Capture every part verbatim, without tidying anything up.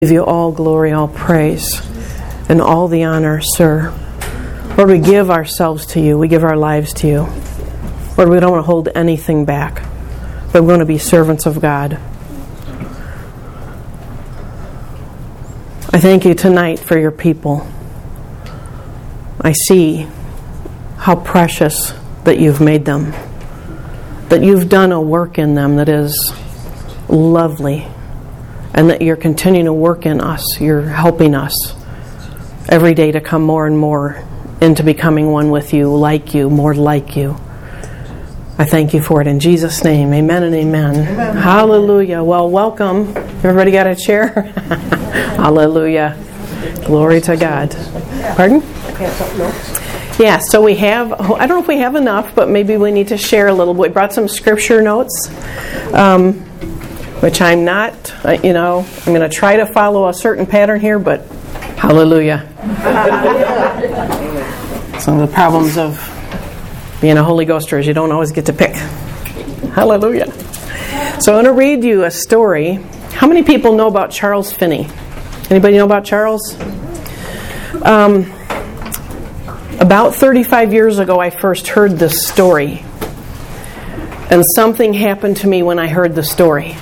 Give you all glory, all praise, and all the honor, sir. Lord, we give ourselves to you. We give our lives to you. Lord, we don't want to hold anything back, but we want to be servants of God. I thank you tonight for your people. I see how precious that you've made them, that you've done a work in them that is lovely, and that you're continuing to work in us. You're helping us every day to come more and more into becoming one with you, like you, more like you. I thank you for it in Jesus' name. Amen and amen. Amen. Hallelujah. Well, welcome. Everybody got a chair? Hallelujah. Glory to God. Pardon? Yeah, so we have, I don't know if we have enough, but maybe we need to share a little bit. We brought some scripture notes. Um, which I'm not, you know, I'm going to try to follow a certain pattern here, but hallelujah. Some of the problems of being a Holy Ghoster is you don't always get to pick. Hallelujah. So I'm going to read you a story. How many people know about Charles Finney? Anybody know about Charles? Um, about thirty-five years ago, I first heard this story. And something happened to me when I heard the story.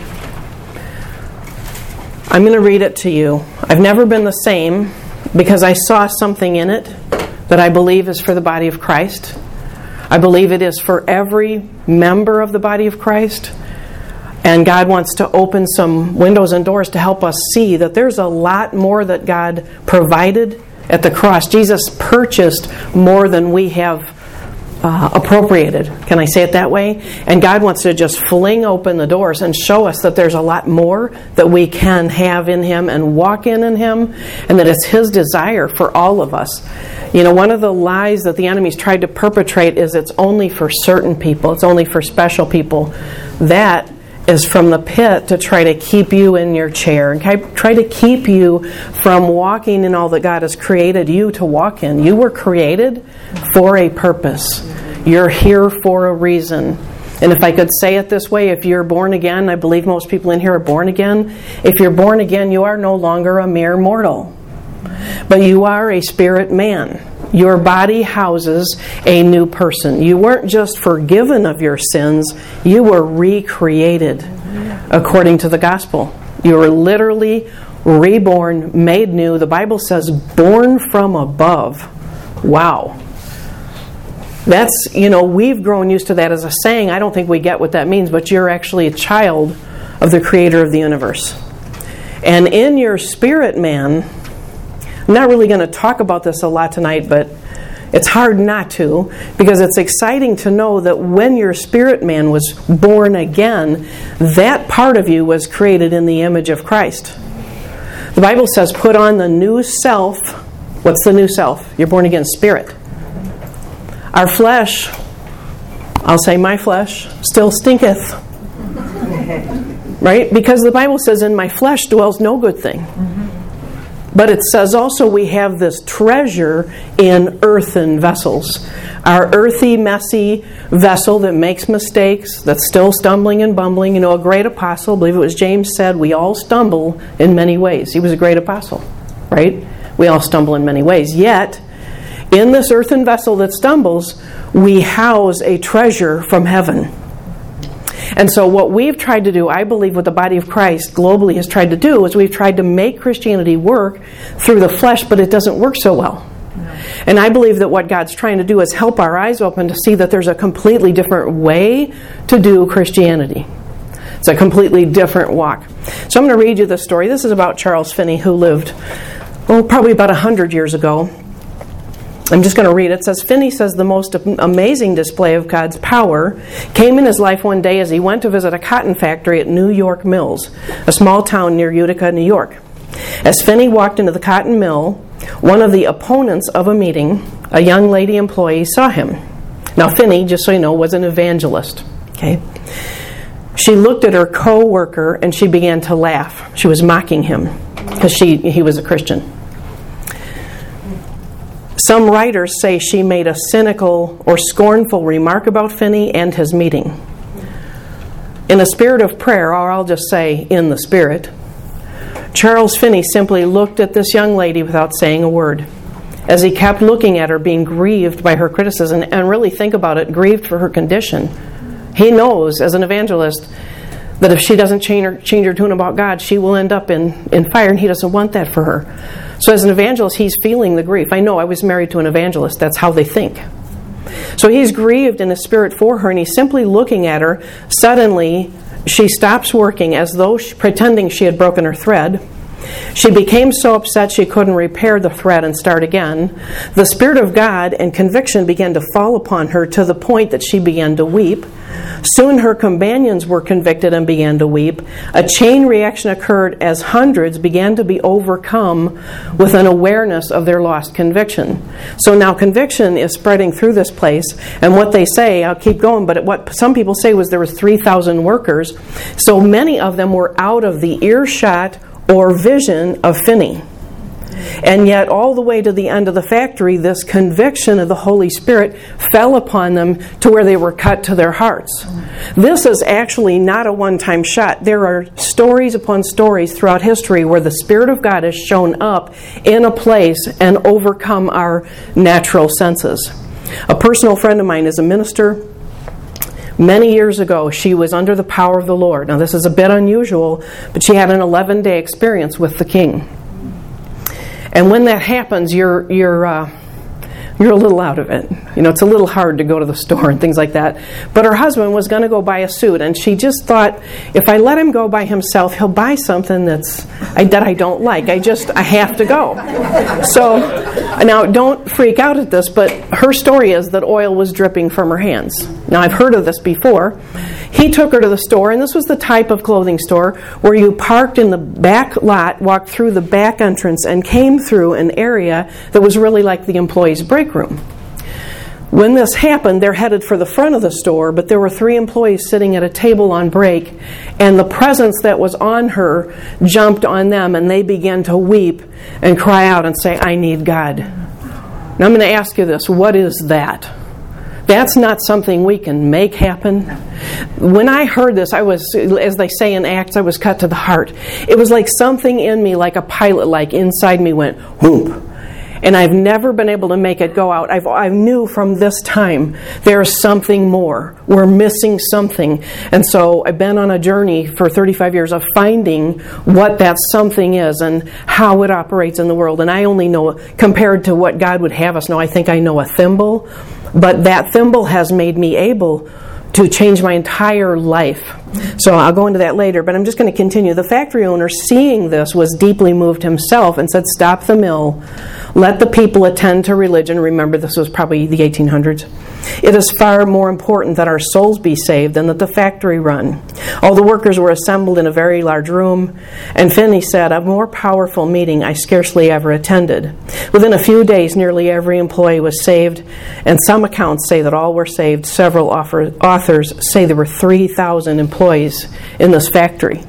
I'm going to read it to you. I've never been the same because I saw something in it that I believe is for the body of Christ. I believe it is for every member of the body of Christ. And God wants to open some windows and doors to help us see that there's a lot more that God provided at the cross. Jesus purchased more than we have Uh, appropriated. Can I say it that way? And God wants to just fling open the doors and show us that there's a lot more that we can have in Him and walk in in Him, and that it's His desire for all of us. You know, one of the lies that the enemy's tried to perpetrate is it's only for certain people. It's only for special people. That is from the pit to try to keep you in your chair and try to keep you from walking in all that God has created you to walk in. You were created for a purpose. You're here for a reason. And if I could say it this way, if you're born again, I believe most people in here are born again. If you're born again, you are no longer a mere mortal, but you are a spirit man. Your body houses a new person. You weren't just forgiven of your sins, you were recreated according to the gospel. You were literally reborn, made new. The Bible says born from above. Wow. That's, you know, we've grown used to that as a saying. I don't think we get what that means, but you're actually a child of the Creator of the universe. And in your spirit man, I'm not really going to talk about this a lot tonight, but it's hard not to, because it's exciting to know that when your spirit man was born again, that part of you was created in the image of Christ. The Bible says, put on the new self. What's the new self? You're born again spirit. Our flesh, I'll say my flesh, still stinketh. Right? Because the Bible says, in my flesh dwells no good thing. But it says also we have this treasure in earthen vessels. Our earthy, messy vessel that makes mistakes, that's still stumbling and bumbling. You know, a great apostle, I believe it was James, said we all stumble in many ways. He was a great apostle, right? We all stumble in many ways. Yet, in this earthen vessel that stumbles, we house a treasure from heaven. And so what we've tried to do, I believe what the body of Christ globally has tried to do, is we've tried to make Christianity work through the flesh, but it doesn't work so well. No. And I believe that what God's trying to do is help our eyes open to see that there's a completely different way to do Christianity. It's a completely different walk. So I'm going to read you this story. This is about Charles Finney, who lived, oh, probably about one hundred years ago. I'm just going to read it. It says, Finney says the most amazing display of God's power came in his life one day as he went to visit a cotton factory at New York Mills, a small town near Utica, New York. As Finney walked into the cotton mill, one of the opponents of a meeting, a young lady employee, saw him. Now, Finney, just so you know, was an evangelist. Okay. She looked at her co-worker and she began to laugh. She was mocking him because she he was a Christian. Some writers say she made a cynical or scornful remark about Finney and his meeting. In a spirit of prayer, or I'll just say in the spirit, Charles Finney simply looked at this young lady without saying a word, as he kept looking at her, being grieved by her criticism, and really think about it, grieved for her condition. He knows, as an evangelist, that if she doesn't change her, change her tune about God, she will end up in, in fire, and he doesn't want that for her. So as an evangelist, he's feeling the grief. I know I was married to an evangelist. That's how they think. So he's grieved in the spirit for her, and he's simply looking at her. Suddenly, she stops working as though she, pretending she had broken her thread. She became so upset she couldn't repair the thread and start again. The Spirit of God and conviction began to fall upon her to the point that she began to weep. Soon her companions were convicted and began to weep. A chain reaction occurred as hundreds began to be overcome with an awareness of their lost conviction. So now conviction is spreading through this place, and what they say, I'll keep going, but what some people say was there was three thousand workers. So many of them were out of the earshot or vision of Finney. And yet all the way to the end of the factory, this conviction of the Holy Spirit fell upon them to where they were cut to their hearts. This is actually not a one-time shot. There are stories upon stories throughout history where the Spirit of God has shown up in a place and overcome our natural senses. A personal friend of mine is a minister. Many years ago, she was under the power of the Lord. Now, this is a bit unusual, but she had an eleven-day experience with the King. And when that happens, you're you're uh, you're a little out of it. You know, it's a little hard to go to the store and things like that. But her husband was going to go buy a suit, and she just thought, if I let him go by himself, he'll buy something that's I, that I don't like. I just I have to go. So now, don't freak out at this, but her story is that oil was dripping from her hands. Now, I've heard of this before. He took her to the store, and this was the type of clothing store where you parked in the back lot, walked through the back entrance, and came through an area that was really like the employees' break room. When this happened, they're headed for the front of the store, but there were three employees sitting at a table on break, and the presence that was on her jumped on them, and they began to weep and cry out and say, "I need God." Now I'm going to ask you this, what is that? That's not something we can make happen. When I heard this, I was, as they say in Acts, I was cut to the heart. It was like something in me, like a pilot, like inside me went, whoop. And I've never been able to make it go out. I've, I knew from this time there's something more. We're missing something. And so I've been on a journey for thirty-five years of finding what that something is and how it operates in the world. And I only know, compared to what God would have us know, I think I know a thimble. But that thimble has made me able to change my entire life. So I'll go into that later, but I'm just going to continue. The factory owner, seeing this, was deeply moved himself and said, "Stop the mill. Let the people attend to religion." Remember, this was probably the eighteen hundreds. "It is far more important that our souls be saved than that the factory run." All the workers were assembled in a very large room, and Finney said, "A more powerful meeting I scarcely ever attended." Within a few days, nearly every employee was saved, and some accounts say that all were saved. Several author, authors say there were three thousand employees in this factory.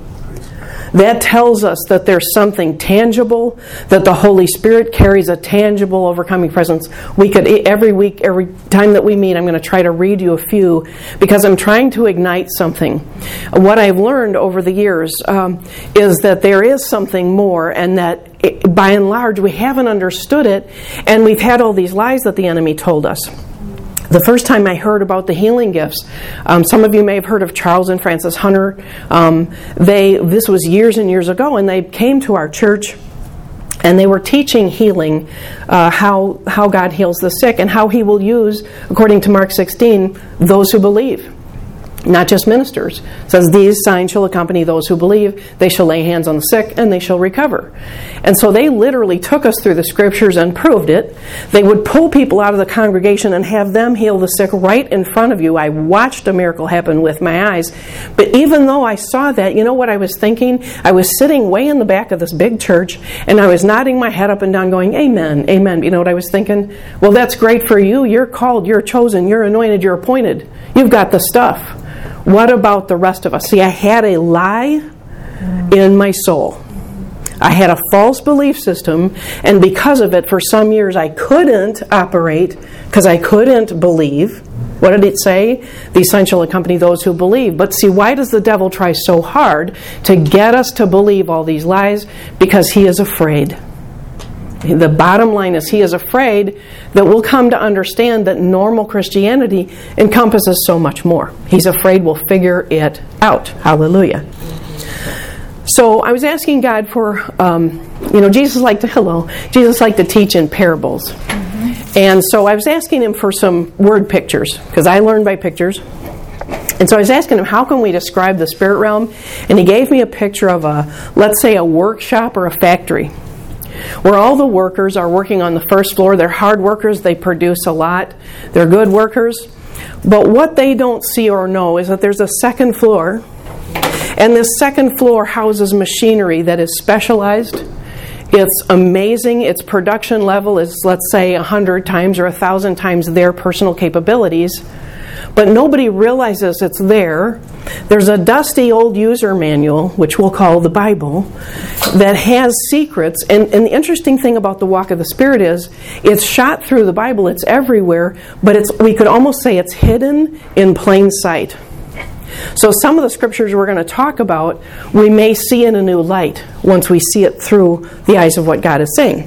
That tells us that there's something tangible, that the Holy Spirit carries a tangible, overcoming presence. We could, every week, every time that we meet, I'm going to try to read you a few, because I'm trying to ignite something. What I've learned over the years um, is that there is something more, and that it, by and large, we haven't understood it, and we've had all these lies that the enemy told us. The first time I heard about the healing gifts, um, some of you may have heard of Charles and Frances Hunter. Um, they this was years and years ago, and they came to our church, and they were teaching healing, uh, how how God heals the sick, and how He will use, according to Mark sixteen, those who believe. Not just ministers. It says, "These signs shall accompany those who believe. They shall lay hands on the sick, and they shall recover." And so they literally took us through the scriptures and proved it. They would pull people out of the congregation and have them heal the sick right in front of you. I watched a miracle happen with my eyes. But even though I saw that, you know what I was thinking? I was sitting way in the back of this big church, and I was nodding my head up and down going, "Amen, amen." You know what I was thinking? Well, that's great for you. You're called, you're chosen, you're anointed, you're appointed. You've got the stuff. What about the rest of us? See, I had a lie in my soul. I had a false belief system, and because of it, for some years, I couldn't operate because I couldn't believe. What did it say? The signs shall accompany those who believe. But see, why does the devil try so hard to get us to believe all these lies? Because he is afraid. The bottom line is he is afraid that we'll come to understand that normal Christianity encompasses so much more. He's afraid we'll figure it out. Hallelujah. So I was asking God for, um, you know, Jesus liked to, hello, Jesus liked to teach in parables. Mm-hmm. And so I was asking him for some word pictures, because I learned by pictures. And so I was asking him, how can we describe the spirit realm? And he gave me a picture of a, let's say, a workshop or a factory, where all the workers are working on the first floor. They're hard workers. They produce a lot. They're good workers. But what they don't see or know is that there's a second floor. And this second floor houses machinery that is specialized. It's amazing. Its production level is, let's say, a hundred times or a thousand times their personal capabilities. But nobody realizes it's there. There's a dusty old user manual, which we'll call the Bible, that has secrets. And, and the interesting thing about the walk of the Spirit is it's shot through the Bible. It's everywhere. But it's we could almost say it's hidden in plain sight. So some of the scriptures we're going to talk about, we may see in a new light once we see it through the eyes of what God is saying.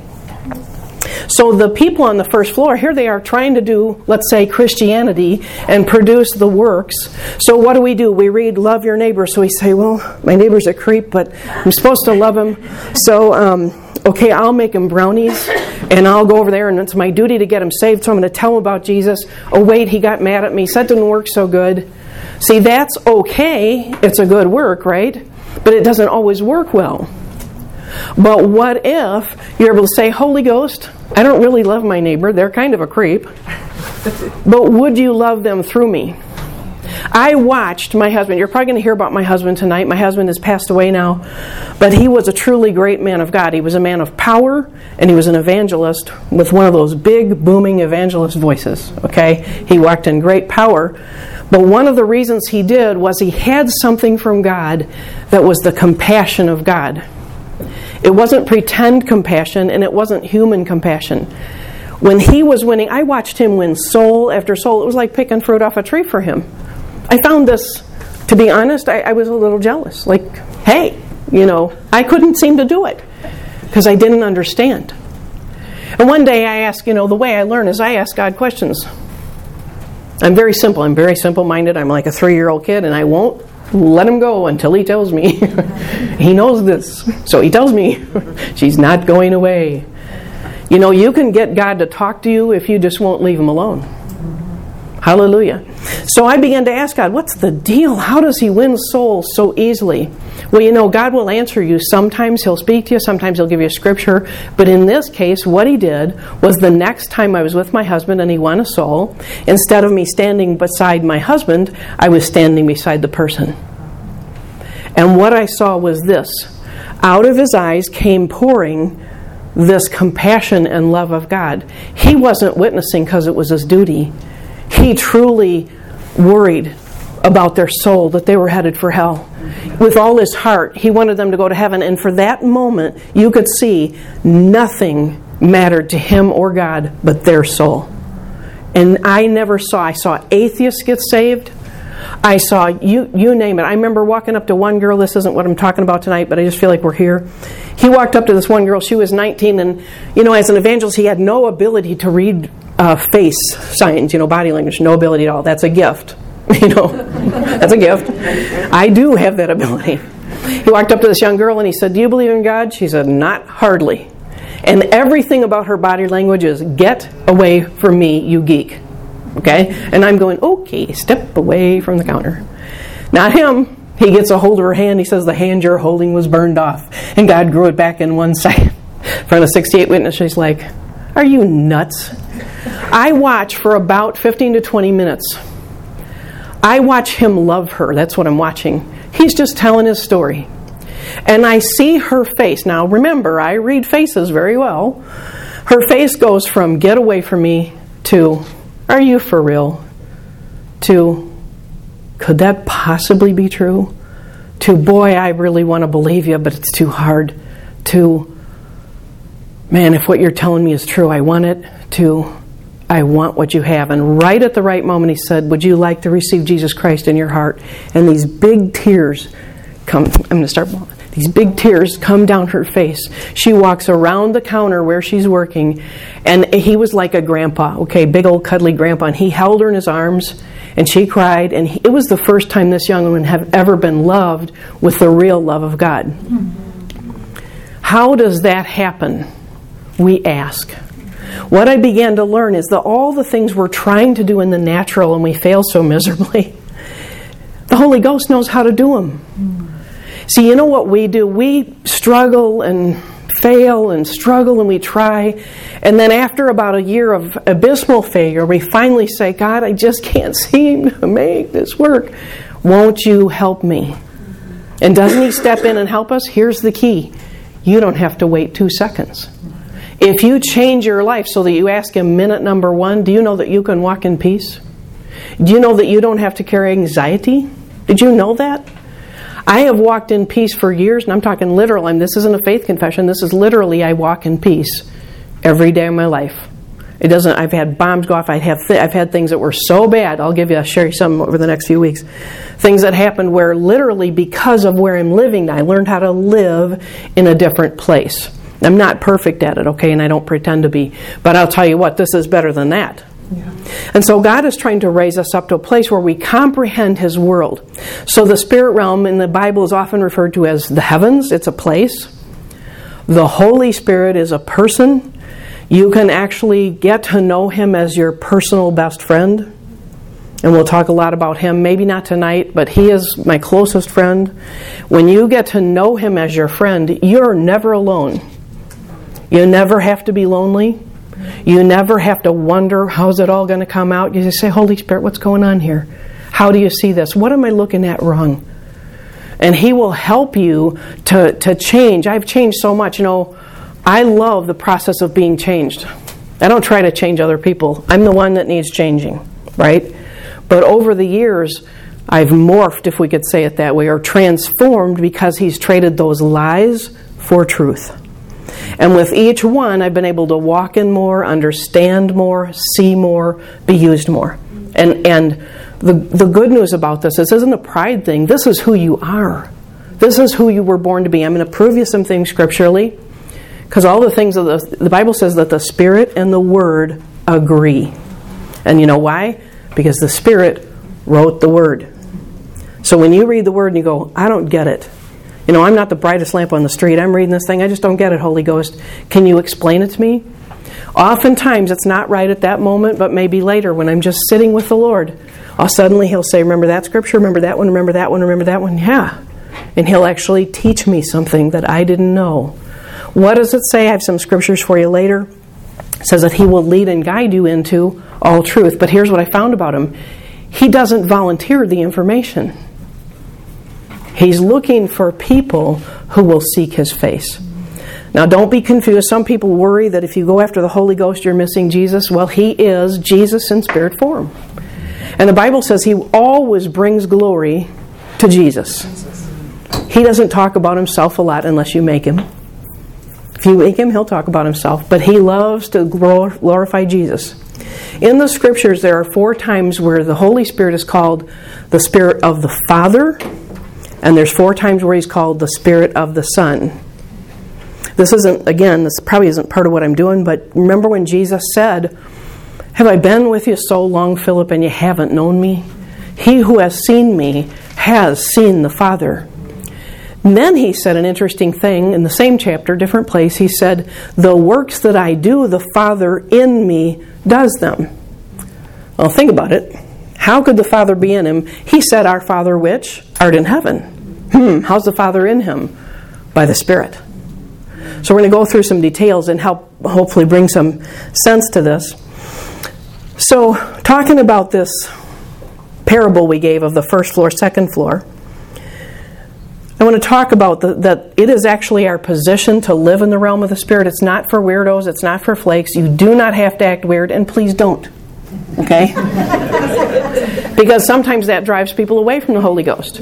So the people on the first floor, here they are trying to do, let's say, Christianity and produce the works. So what do we do? We read, love your neighbor. So we say, well, my neighbor's a creep, but I'm supposed to love him. So, um, okay, I'll make him brownies, and I'll go over there, and it's my duty to get him saved, so I'm going to tell him about Jesus. Oh, wait, he got mad at me. So that didn't work so good. See, that's okay. It's a good work, right? But it doesn't always work well. But what if you're able to say, Holy Ghost, I don't really love my neighbor. They're kind of a creep. But would you love them through me? I watched my husband. You're probably going to hear about my husband tonight. My husband has passed away now. But he was a truly great man of God. He was a man of power, and he was an evangelist with one of those big, booming evangelist voices. Okay? He walked in great power. But one of the reasons he did was he had something from God that was the compassion of God. It wasn't pretend compassion, and it wasn't human compassion. When he was winning, I watched him win soul after soul. It was like picking fruit off a tree for him. I found this, to be honest, I, I was a little jealous. Like, hey, you know, I couldn't seem to do it because I didn't understand. And one day I asked, you know, the way I learn is I ask God questions. I'm very simple. I'm very simple-minded. I'm like a three-year-old kid, and I won't let him go until he tells me. He knows this. So he tells me, she's not going away. You know, you can get God to talk to you if you just won't leave him alone. Hallelujah. So I began to ask God, what's the deal? How does he win souls so easily? Well, you know, God will answer you. Sometimes he'll speak to you. Sometimes he'll give you a scripture. But in this case, what he did was the next time I was with my husband and he won a soul, instead of me standing beside my husband, I was standing beside the person. And what I saw was this. Out of his eyes came pouring this compassion and love of God. He wasn't witnessing because it was his duty. He truly worried about their soul, that they were headed for hell. With all his heart, he wanted them to go to heaven. And for that moment, you could see nothing mattered to him or God but their soul. And I never saw, I saw atheists get saved. I saw, you you name it. I remember walking up to one girl. This isn't what I'm talking about tonight, but I just feel like we're here. He walked up to this one girl. She was nineteen, and, you know, as an evangelist, he had no ability to read uh, face signs, you know, body language, no ability at all. That's a gift. You know, that's a gift. I do have that ability. He walked up to this young girl, and he said, do you believe in God? She said, not hardly. And everything about her body language is, get away from me, you geek. Okay? And I'm going, okay, step away from the counter. Not him. He gets a hold of her hand. He says, the hand you're holding was burned off. And God grew it back in one side. In front of sixty-eight witnesses, she's like, are you nuts? I watch for about fifteen to twenty minutes. I watch him love her. That's what I'm watching. He's just telling his story. And I see her face. Now, remember, I read faces very well. Her face goes from, get away from me, to, are you for real? To, could that possibly be true? To, boy, I really want to believe you, but it's too hard. To, man, if what you're telling me is true, I want it. To, I want what you have. And right at the right moment he said, would you like to receive Jesus Christ in your heart? And these big tears come, I'm going to start bawling. These big tears come down her face. She walks around the counter where she's working, and he was like a grandpa, okay, big old cuddly grandpa, and he held her in his arms, and she cried, and he, it was the first time this young woman had ever been loved with the real love of God. How does that happen? We ask. What I began to learn is that all the things we're trying to do in the natural and we fail so miserably, the Holy Ghost knows how to do them. See, you know what we do? We struggle and fail and struggle and we try. And then after about a year of abysmal failure, we finally say, God, I just can't seem to make this work. Won't you help me? And doesn't he step in and help us? Here's the key. You don't have to wait two seconds. If you change your life so that you ask him minute number one, do you know that you can walk in peace? Do you know that you don't have to carry anxiety? Did you know that? I have walked in peace for years, and I'm talking literal. I mean, this isn't a faith confession. This is literally I walk in peace every day of my life. It doesn't. I've had bombs go off. I have. Th- I've had things that were so bad. I'll give you. I'll share you some over the next few weeks. Things that happened where literally because of where I'm living, I learned how to live in a different place. I'm not perfect at it, okay, and I don't pretend to be. But I'll tell you what, this is better than that. Yeah. And so God is trying to raise us up to a place where we comprehend his world. So the spirit realm in the Bible is often referred to as the heavens. It's a place. The Holy Spirit is a person. You can actually get to know him as your personal best friend. And we'll talk a lot about him, maybe not tonight, but he is my closest friend. When you get to know him as your friend, you're never alone. You never have to be lonely. You never have to wonder, how's it all going to come out? You just say, Holy Spirit, what's going on here? How do you see this? What am I looking at wrong? And he will help you to, to change. I've changed so much. You know, I love the process of being changed. I don't try to change other people. I'm the one that needs changing, right? But over the years, I've morphed, if we could say it that way, or transformed because he's traded those lies for truth. And with each one, I've been able to walk in more, understand more, see more, be used more. And and the the good news about this, this isn't a pride thing. This is who you are. This is who you were born to be. I'm going to prove you some things scripturally. Because all the things of the, the Bible says that the Spirit and the Word agree. And you know why? Because the Spirit wrote the Word. So when you read the Word and you go, I don't get it. You know, I'm not the brightest lamp on the street. I'm reading this thing. I just don't get it, Holy Ghost. Can you explain it to me? Oftentimes, it's not right at that moment, but maybe later when I'm just sitting with the Lord, I'll suddenly he'll say, remember that scripture? Remember that one? Remember that one? Remember that one? Yeah. And he'll actually teach me something that I didn't know. What does it say? I have some scriptures for you later. It says that he will lead and guide you into all truth. But here's what I found about him. He doesn't volunteer the information. He's looking for people who will seek his face. Now, don't be confused. Some people worry that if you go after the Holy Ghost, you're missing Jesus. Well, he is Jesus in spirit form. And the Bible says he always brings glory to Jesus. He doesn't talk about himself a lot unless you make him. If you make him, he'll talk about himself. But he loves to glorify Jesus. In the scriptures, there are four times where the Holy Spirit is called the Spirit of the Father. And there's four times where he's called the Spirit of the Son. This isn't, again, this probably isn't part of what I'm doing, but remember when Jesus said, have I been with you so long, Philip, and you haven't known me? He who has seen me has seen the Father. And then he said an interesting thing in the same chapter, different place. He said, the works that I do, the Father in me does them. Well, think about it. How could the Father be in him? He said, our Father which art in heaven. Hmm, how's the Father in him? By the Spirit. So we're going to go through some details and help hopefully bring some sense to this. So talking about this parable we gave of the first floor, second floor, I want to talk about the, that it is actually our position to live in the realm of the Spirit. It's not for weirdos. It's not for flakes. You do not have to act weird, and please don't. Okay? Because sometimes that drives people away from the Holy Ghost.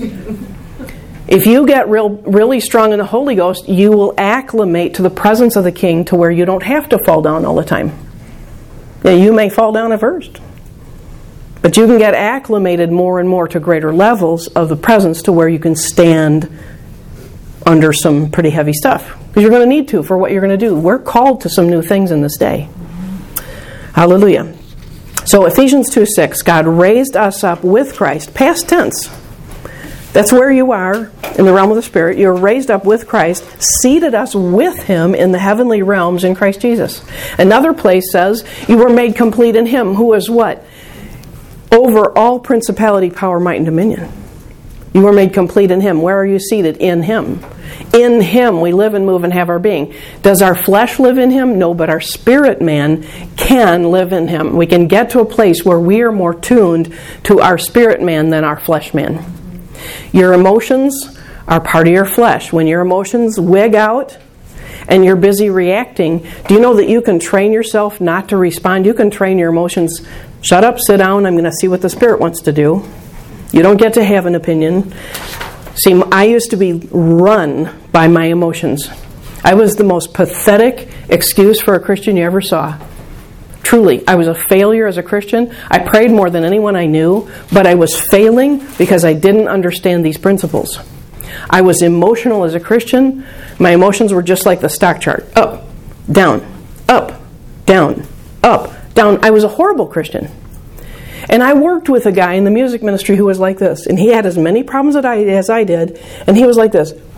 If you get real, really strong in the Holy Ghost, you will acclimate to the presence of the King to where you don't have to fall down all the time. Yeah, you may fall down at first. But you can get acclimated more and more to greater levels of the presence to where you can stand under some pretty heavy stuff. Because you're going to need to for what you're going to do. We're called to some new things in this day. Hallelujah. So Ephesians two six, God raised us up with Christ, past tense. That's where you are in the realm of the Spirit. You're raised up with Christ, seated us with Him in the heavenly realms in Christ Jesus. Another place says, you were made complete in Him, who is what? Over all principality, power, might, and dominion. You were made complete in Him. Where are you seated? In Him. In Him we live and move and have our being. Does our flesh live in Him? No, but our spirit man can live in Him. We can get to a place where we are more tuned to our spirit man than our flesh man. Your emotions are part of your flesh. When your emotions wig out and you're busy reacting, do you know that you can train yourself not to respond? You can train your emotions. Shut up, sit down, I'm going to see what the Spirit wants to do. You don't get to have an opinion. See, I used to be run by my emotions. I was the most pathetic excuse for a Christian you ever saw. Truly, I was a failure as a Christian. I prayed more than anyone I knew, but I was failing because I didn't understand these principles. I was emotional as a Christian. My emotions were just like the stock chart. Up, down, up, down, up, down. I was a horrible Christian. And I worked with a guy in the music ministry who was like this. And he had as many problems as I, as I did. And he was like this. And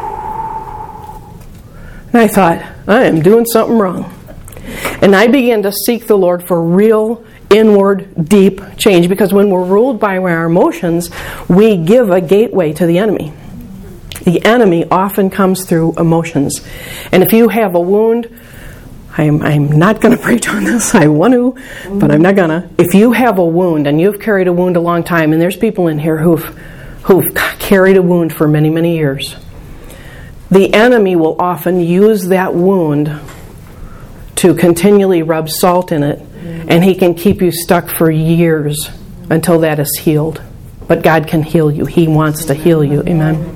I thought, I am doing something wrong. And I began to seek the Lord for real, inward, deep change. Because when we're ruled by our emotions, we give a gateway to the enemy. The enemy often comes through emotions. And if you have a wound, I'm, I'm not going to preach on this. I want to, but I'm not going to. If you have a wound, and you've carried a wound a long time, and there's people in here who've, who've carried a wound for many, many years, the enemy will often use that wound to continually rub salt in it, and he can keep you stuck for years until that is healed. But God can heal you. He wants to heal you. Amen.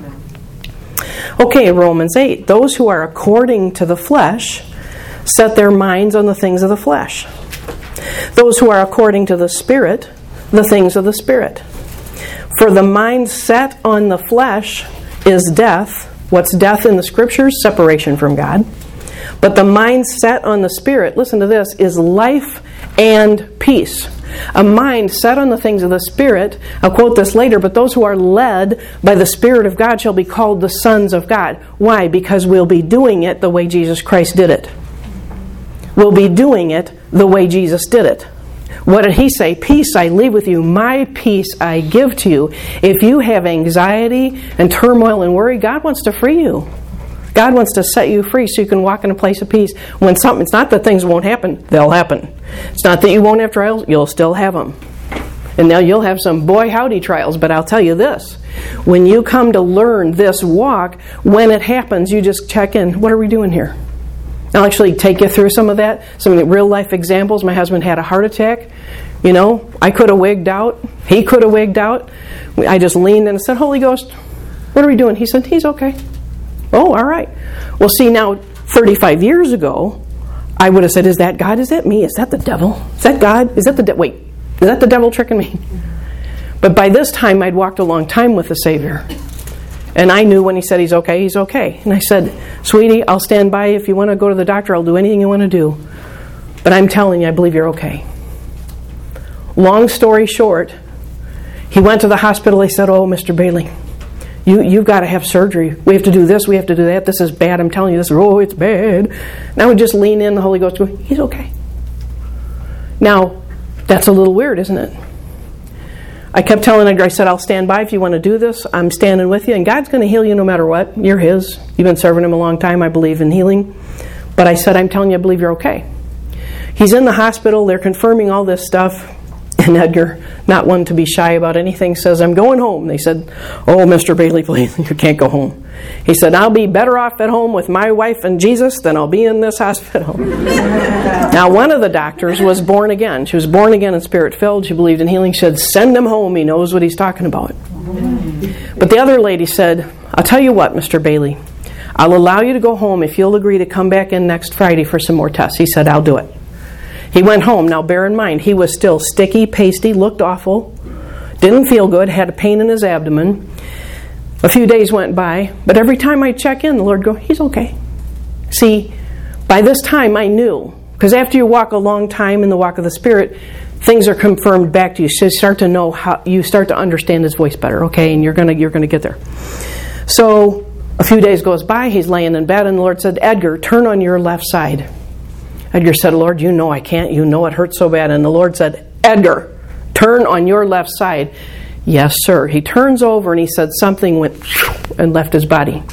Okay, Romans eight. Those who are according to the flesh set their minds on the things of the flesh. Those who are according to the Spirit, the things of the Spirit. For the mind set on the flesh is death. What's death in the Scriptures? Separation from God. But the mind set on the Spirit, listen to this, is life and peace. A mind set on the things of the Spirit, I'll quote this later, but those who are led by the Spirit of God shall be called the sons of God. Why? Because we'll be doing it the way Jesus Christ did it. We'll be doing it the way Jesus did it. What did He say? Peace I leave with you, my peace I give to you. If you have anxiety and turmoil and worry, God wants to free you. God wants to set you free so you can walk in a place of peace. When something, it's not that things won't happen, they'll happen. It's not that you won't have trials, you'll still have them. And now you'll have some boy howdy trials, but I'll tell you this. When you come to learn this walk, when it happens, you just check in. What are we doing here? I'll actually take you through some of that, some of the real life examples. My husband had a heart attack. You know, I could have wigged out. He could have wigged out. I just leaned in and said, Holy Ghost, what are we doing? He said, he's okay. Oh, all right. Well, see, now, thirty-five years ago, I would have said, is that God? Is that me? Is that the devil? Is that God? Is that the devil? Wait, is that the devil tricking me? But by this time, I'd walked a long time with the Savior. And I knew when He said He's okay, He's okay. And I said, sweetie, I'll stand by. If you want to go to the doctor, I'll do anything you want to do. But I'm telling you, I believe you're okay. Long story short, he went to the hospital. They said, oh, Mister Bailey, You, you've got to have surgery. We have to do this. We have to do that. This is bad. I'm telling you this. Oh, it's bad. Now we just lean in. The Holy Ghost goes, He's okay. Now, that's a little weird, isn't it? I kept telling Edgar, I said, I'll stand by if you want to do this. I'm standing with you. And God's going to heal you no matter what. You're His. You've been serving Him a long time. I believe in healing. But I said, I'm telling you, I believe you're okay. He's in the hospital. They're confirming all this stuff. And Edgar, not one to be shy about anything, says, I'm going home. They said, oh, Mister Bailey, please, you can't go home. He said, I'll be better off at home with my wife and Jesus than I'll be in this hospital. Now, one of the doctors was born again. She was born again and Spirit-filled. She believed in healing. She said, send him home. He knows what he's talking about. But the other lady said, I'll tell you what, Mister Bailey, I'll allow you to go home if you'll agree to come back in next Friday for some more tests. He said, I'll do it. He went home. Now bear in mind, he was still sticky, pasty, looked awful, didn't feel good, had a pain in his abdomen. A few days went by, but every time I check in, the Lord go, he's okay. See, by this time I knew, because after you walk a long time in the walk of the Spirit, things are confirmed back to you. So you start to know how, you start to understand His voice better, okay? And you're gonna you're gonna get there. So a few days goes by, he's laying in bed, and the Lord said, Edgar, turn on your left side. Edgar said, Lord, you know I can't. You know it hurts so bad. And the Lord said, Edgar, turn on your left side. Yes, sir. He turns over and he said something went and left his body.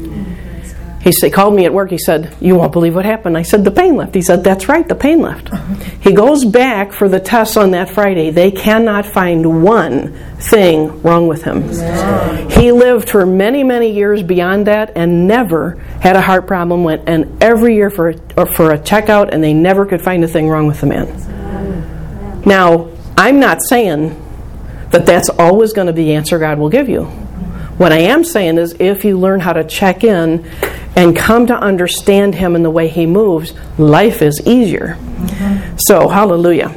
He said, called me at work. He said, you won't believe what happened. I said, the pain left. He said, that's right, the pain left. He goes back for the tests on that Friday. They cannot find one thing wrong with him. He lived for many, many years beyond that and never had a heart problem. Went and every year for a, or for a checkout, and they never could find a thing wrong with the man. Now, I'm not saying that that's always going to be the answer God will give you. What I am saying is if you learn how to check in and come to understand Him and the way He moves, life is easier. Mm-hmm. So, hallelujah.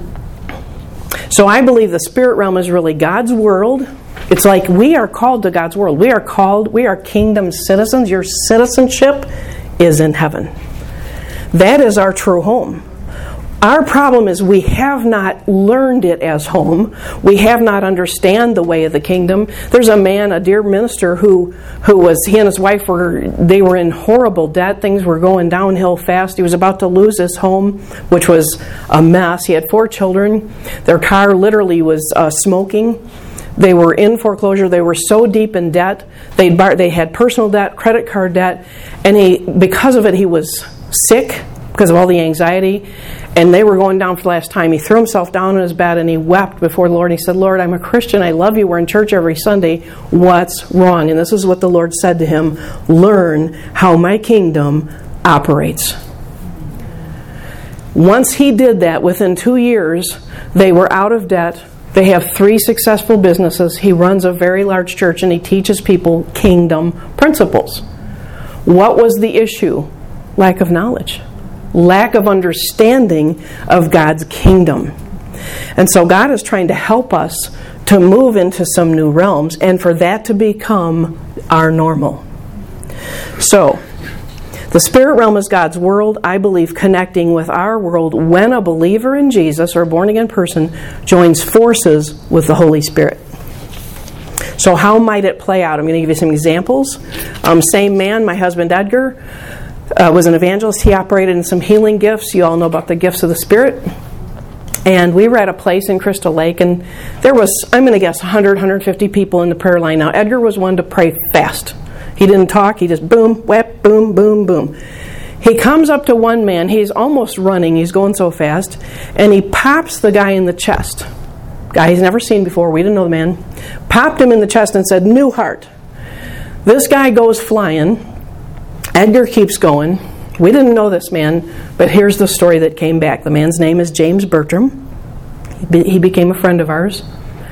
So I believe the spirit realm is really God's world. It's like we are called to God's world. We are called, we are kingdom citizens. Your citizenship is in heaven. That is our true home. Our problem is we have not learned it as home. We have not understand the way of the kingdom. There's a man, a dear minister, who who was, he and his wife were, they were in horrible debt. Things were going downhill fast. He was about to lose his home, which was a mess. He had four children. Their car literally was uh, smoking. They were in foreclosure. They were so deep in debt. They bar- they had personal debt, credit card debt, and he, because of it, he was sick because of all the anxiety. And they were going down for the last time. He threw himself down in his bed and he wept before the Lord. He said, Lord, I'm a Christian. I love you. We're in church every Sunday. What's wrong? And this is what the Lord said to him. Learn how my kingdom operates. Once he did that, within two years, they were out of debt. They have three successful businesses. He runs a very large church and he teaches people kingdom principles. What was the issue? Lack of knowledge. Lack of understanding of God's kingdom. And so God is trying to help us to move into some new realms and for that to become our normal. So, the spirit realm is God's world, I believe, connecting with our world when a believer in Jesus or a born-again person joins forces with the Holy Spirit. So how might it play out? I'm going to give you some examples. Um, same man, my husband Edgar, Uh, was an evangelist. He operated in some healing gifts. You all know about the gifts of the Spirit. And we were at a place in Crystal Lake, and there was, I'm going to guess, one hundred, one hundred fifty people in the prayer line. Now, Edgar was one to pray fast. He didn't talk. He just boom, whap, boom, boom, boom. He comes up to one man. He's almost running. He's going so fast. And he pops the guy in the chest. Guy he's never seen before. We didn't know the man. Popped him in the chest and said, new heart. This guy goes flying. Edgar keeps going. We didn't know this man, but here's the story that came back. The man's name is James Bertram. He, be, he became a friend of ours.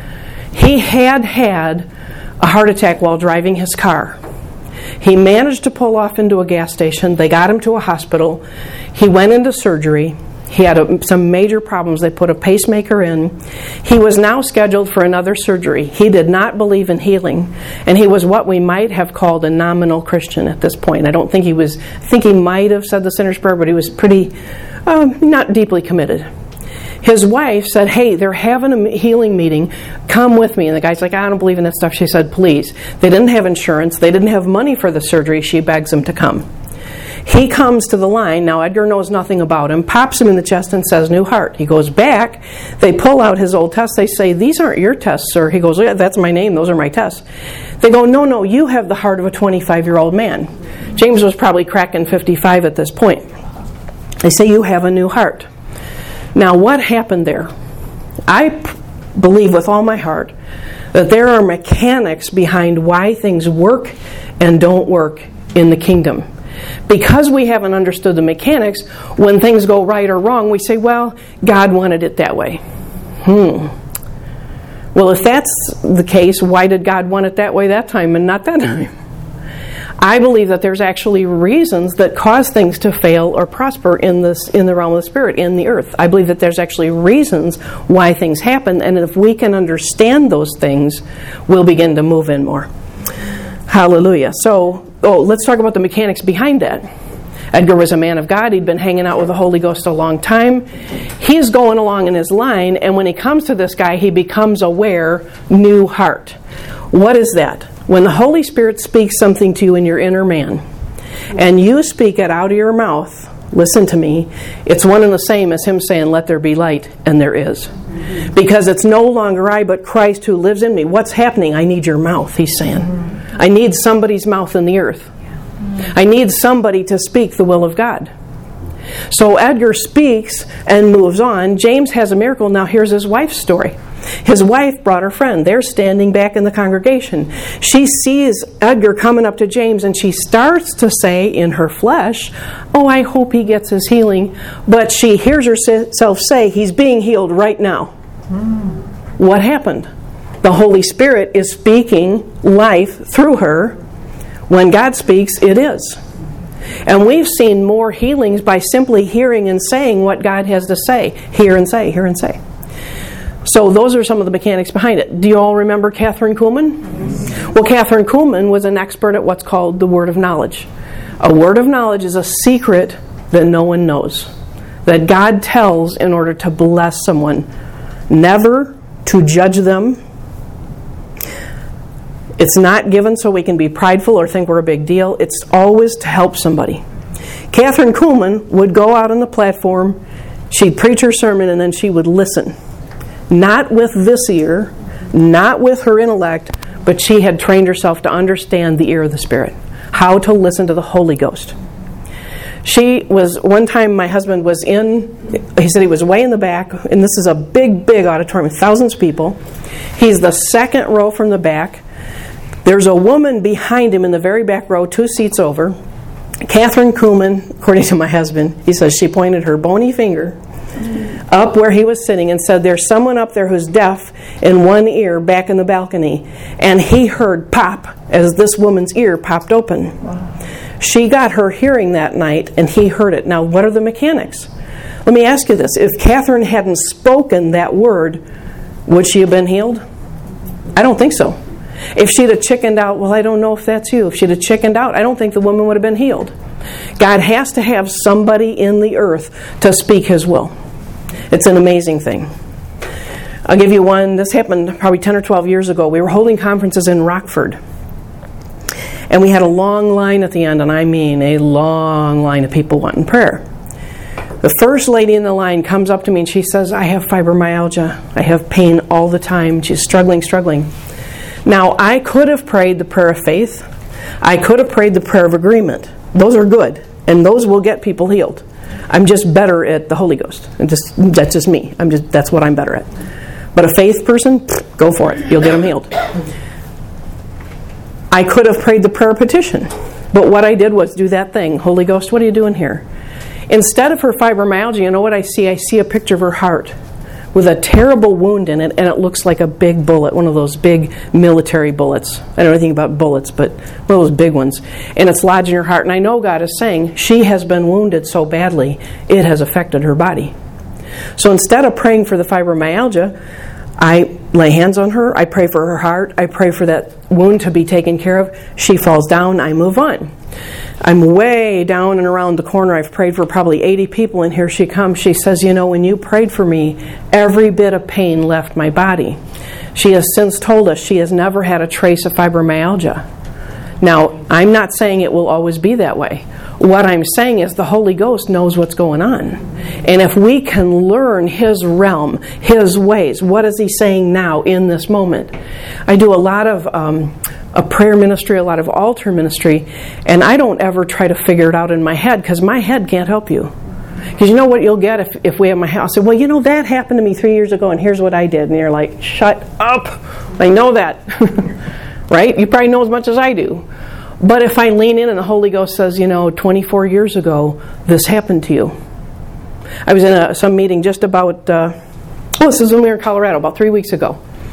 He had had a heart attack while driving his car. He managed to pull off into a gas station. They got him to a hospital. He went into surgery. He had a, some major problems. They put a pacemaker in. He was now scheduled for another surgery. He did not believe in healing, and he was what we might have called a nominal Christian at this point. I don't think he was, I think he might have said the sinner's prayer, but he was pretty, um, not deeply committed. His wife said, hey, they're having a healing meeting. Come with me. And the guy's like, I don't believe in that stuff. She said, please. They didn't have insurance. They didn't have money for the surgery. She begs him to come. He comes to the line. Now, Edgar knows nothing about him, pops him in the chest and says, new heart. He goes back. They pull out his old tests. They say, these aren't your tests, sir. He goes, yeah, that's my name. Those are my tests. They go, no, no, you have the heart of a twenty-five-year-old man. James was probably cracking fifty-five at this point. They say, you have a new heart. Now, what happened there? I p- believe with all my heart that there are mechanics behind why things work and don't work in the kingdom. Because we haven't understood the mechanics, when things go right or wrong, we say, well, God wanted it that way. Hmm. Well, if that's the case, why did God want it that way that time and not that time? I believe that there's actually reasons that cause things to fail or prosper in this in the realm of the spirit, in the earth. I believe that there's actually reasons why things happen, and if we can understand those things, we'll begin to move in more. Hallelujah. So, oh, let's talk about the mechanics behind that. Edgar was a man of God. He'd been hanging out with the Holy Ghost a long time. He's going along in his line, and when he comes to this guy, he becomes aware, new heart. What is that? When the Holy Spirit speaks something to you in your inner man, and you speak it out of your mouth, listen to me, it's one and the same as him saying, let there be light, and there is. Because it's no longer I, but Christ who lives in me. What's happening? I need your mouth, he's saying. I need somebody's mouth in the earth. I need somebody to speak the will of God. So Edgar speaks and moves on. James has a miracle. Now here's his wife's story. His wife brought her friend. They're standing back in the congregation. She sees Edgar coming up to James, and she starts to say in her flesh, oh, I hope he gets his healing. But she hears herself say, he's being healed right now. Mm. What happened? The Holy Spirit is speaking life through her. When God speaks, it is. And we've seen more healings by simply hearing and saying what God has to say. Hear and say, hear and say. So those are some of the mechanics behind it. Do you all remember Catherine Kuhlman? Yes. Well, Catherine Kuhlman was an expert at what's called the word of knowledge. A word of knowledge is a secret that no one knows, that God tells in order to bless someone, never to judge them. It's not given so we can be prideful or think we're a big deal. It's always to help somebody. Catherine Kuhlman would go out on the platform, she'd preach her sermon, and then she would listen. Not with this ear, not with her intellect, but she had trained herself to understand the ear of the Spirit, how to listen to the Holy Ghost. She was, one time my husband was in, he said he was way in the back, and this is a big, big auditorium, thousands of people. He's the second row from the back. There's a woman behind him in the very back row, two seats over. Catherine Kuhlman, according to my husband, he says she pointed her bony finger up where he was sitting and said, there's someone up there who's deaf in one ear back in the balcony. And he heard pop as this woman's ear popped open. Wow. She got her hearing that night, and he heard it. Now, what are the mechanics? Let me ask you this. If Catherine hadn't spoken that word, would she have been healed? I don't think so. If she'd have chickened out, well, I don't know if that's you. If she'd have chickened out, I don't think the woman would have been healed. God has to have somebody in the earth to speak his will. It's an amazing thing. I'll give you one. This happened probably ten or twelve years ago. We were holding conferences in Rockford. And we had a long line at the end, and I mean a long line of people wanting prayer. The first lady in the line comes up to me and she says, I have fibromyalgia. I have pain all the time. She's struggling, struggling. Now, I could have prayed the prayer of faith. I could have prayed the prayer of agreement. Those are good, and those will get people healed. I'm just better at the Holy Ghost. And just that's just me. I'm just that's what I'm better at. But a faith person, go for it. You'll get them healed. I could have prayed the prayer petition, but what I did was do that thing. Holy Ghost, what are you doing here? Instead of her fibromyalgia, you know what I see? I see a picture of her heart with a terrible wound in it, and it looks like a big bullet, one of those big military bullets. I don't know anything about bullets, but one of those big ones. And it's lodged in her heart. And I know God is saying she has been wounded so badly, it has affected her body. So instead of praying for the fibromyalgia, I lay hands on her, I pray for her heart, I pray for that wound to be taken care of. She falls down, I move on. I'm way down and around the corner. I've prayed for probably eighty people, and here she comes. She says, you know, when you prayed for me, every bit of pain left my body. She has since told us she has never had a trace of fibromyalgia. Now, I'm not saying it will always be that way. What I'm saying is the Holy Ghost knows what's going on. And if we can learn his realm, his ways, what is he saying now in this moment? I do a lot of um, a prayer ministry, a lot of altar ministry, and I don't ever try to figure it out in my head, because my head can't help you. Because you know what you'll get if, if we have my house? Say, well, you know, that happened to me three years ago, and here's what I did. And you're like, shut up. I know that. Right? You probably know as much as I do. But if I lean in and the Holy Ghost says, you know, twenty-four years ago, this happened to you. I was in a, some meeting just about, uh, oh, this is when we were in Colorado, about three weeks ago.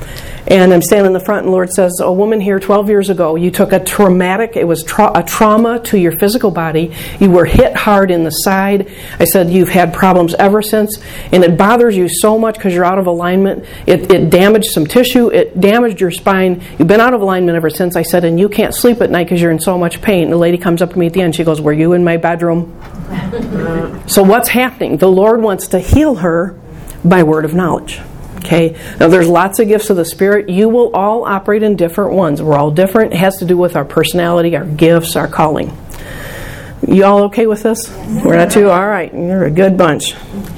And I'm standing in the front, and the Lord says, a woman here twelve years ago, you took a traumatic, it was tra- a trauma to your physical body. You were hit hard in the side. I said, you've had problems ever since, and it bothers you so much because you're out of alignment. It, it damaged some tissue. It damaged your spine. You've been out of alignment ever since. I said, and you can't sleep at night because you're in so much pain. And the lady comes up to me at the end. She goes, were you in my bedroom? So what's happening? The Lord wants to heal her by word of knowledge. Okay. Now there's lots of gifts of the Spirit. You will all operate in different ones. We're all different. It has to do with our personality, our gifts, our calling. You all okay with this? We're not too? All right. You're a good bunch.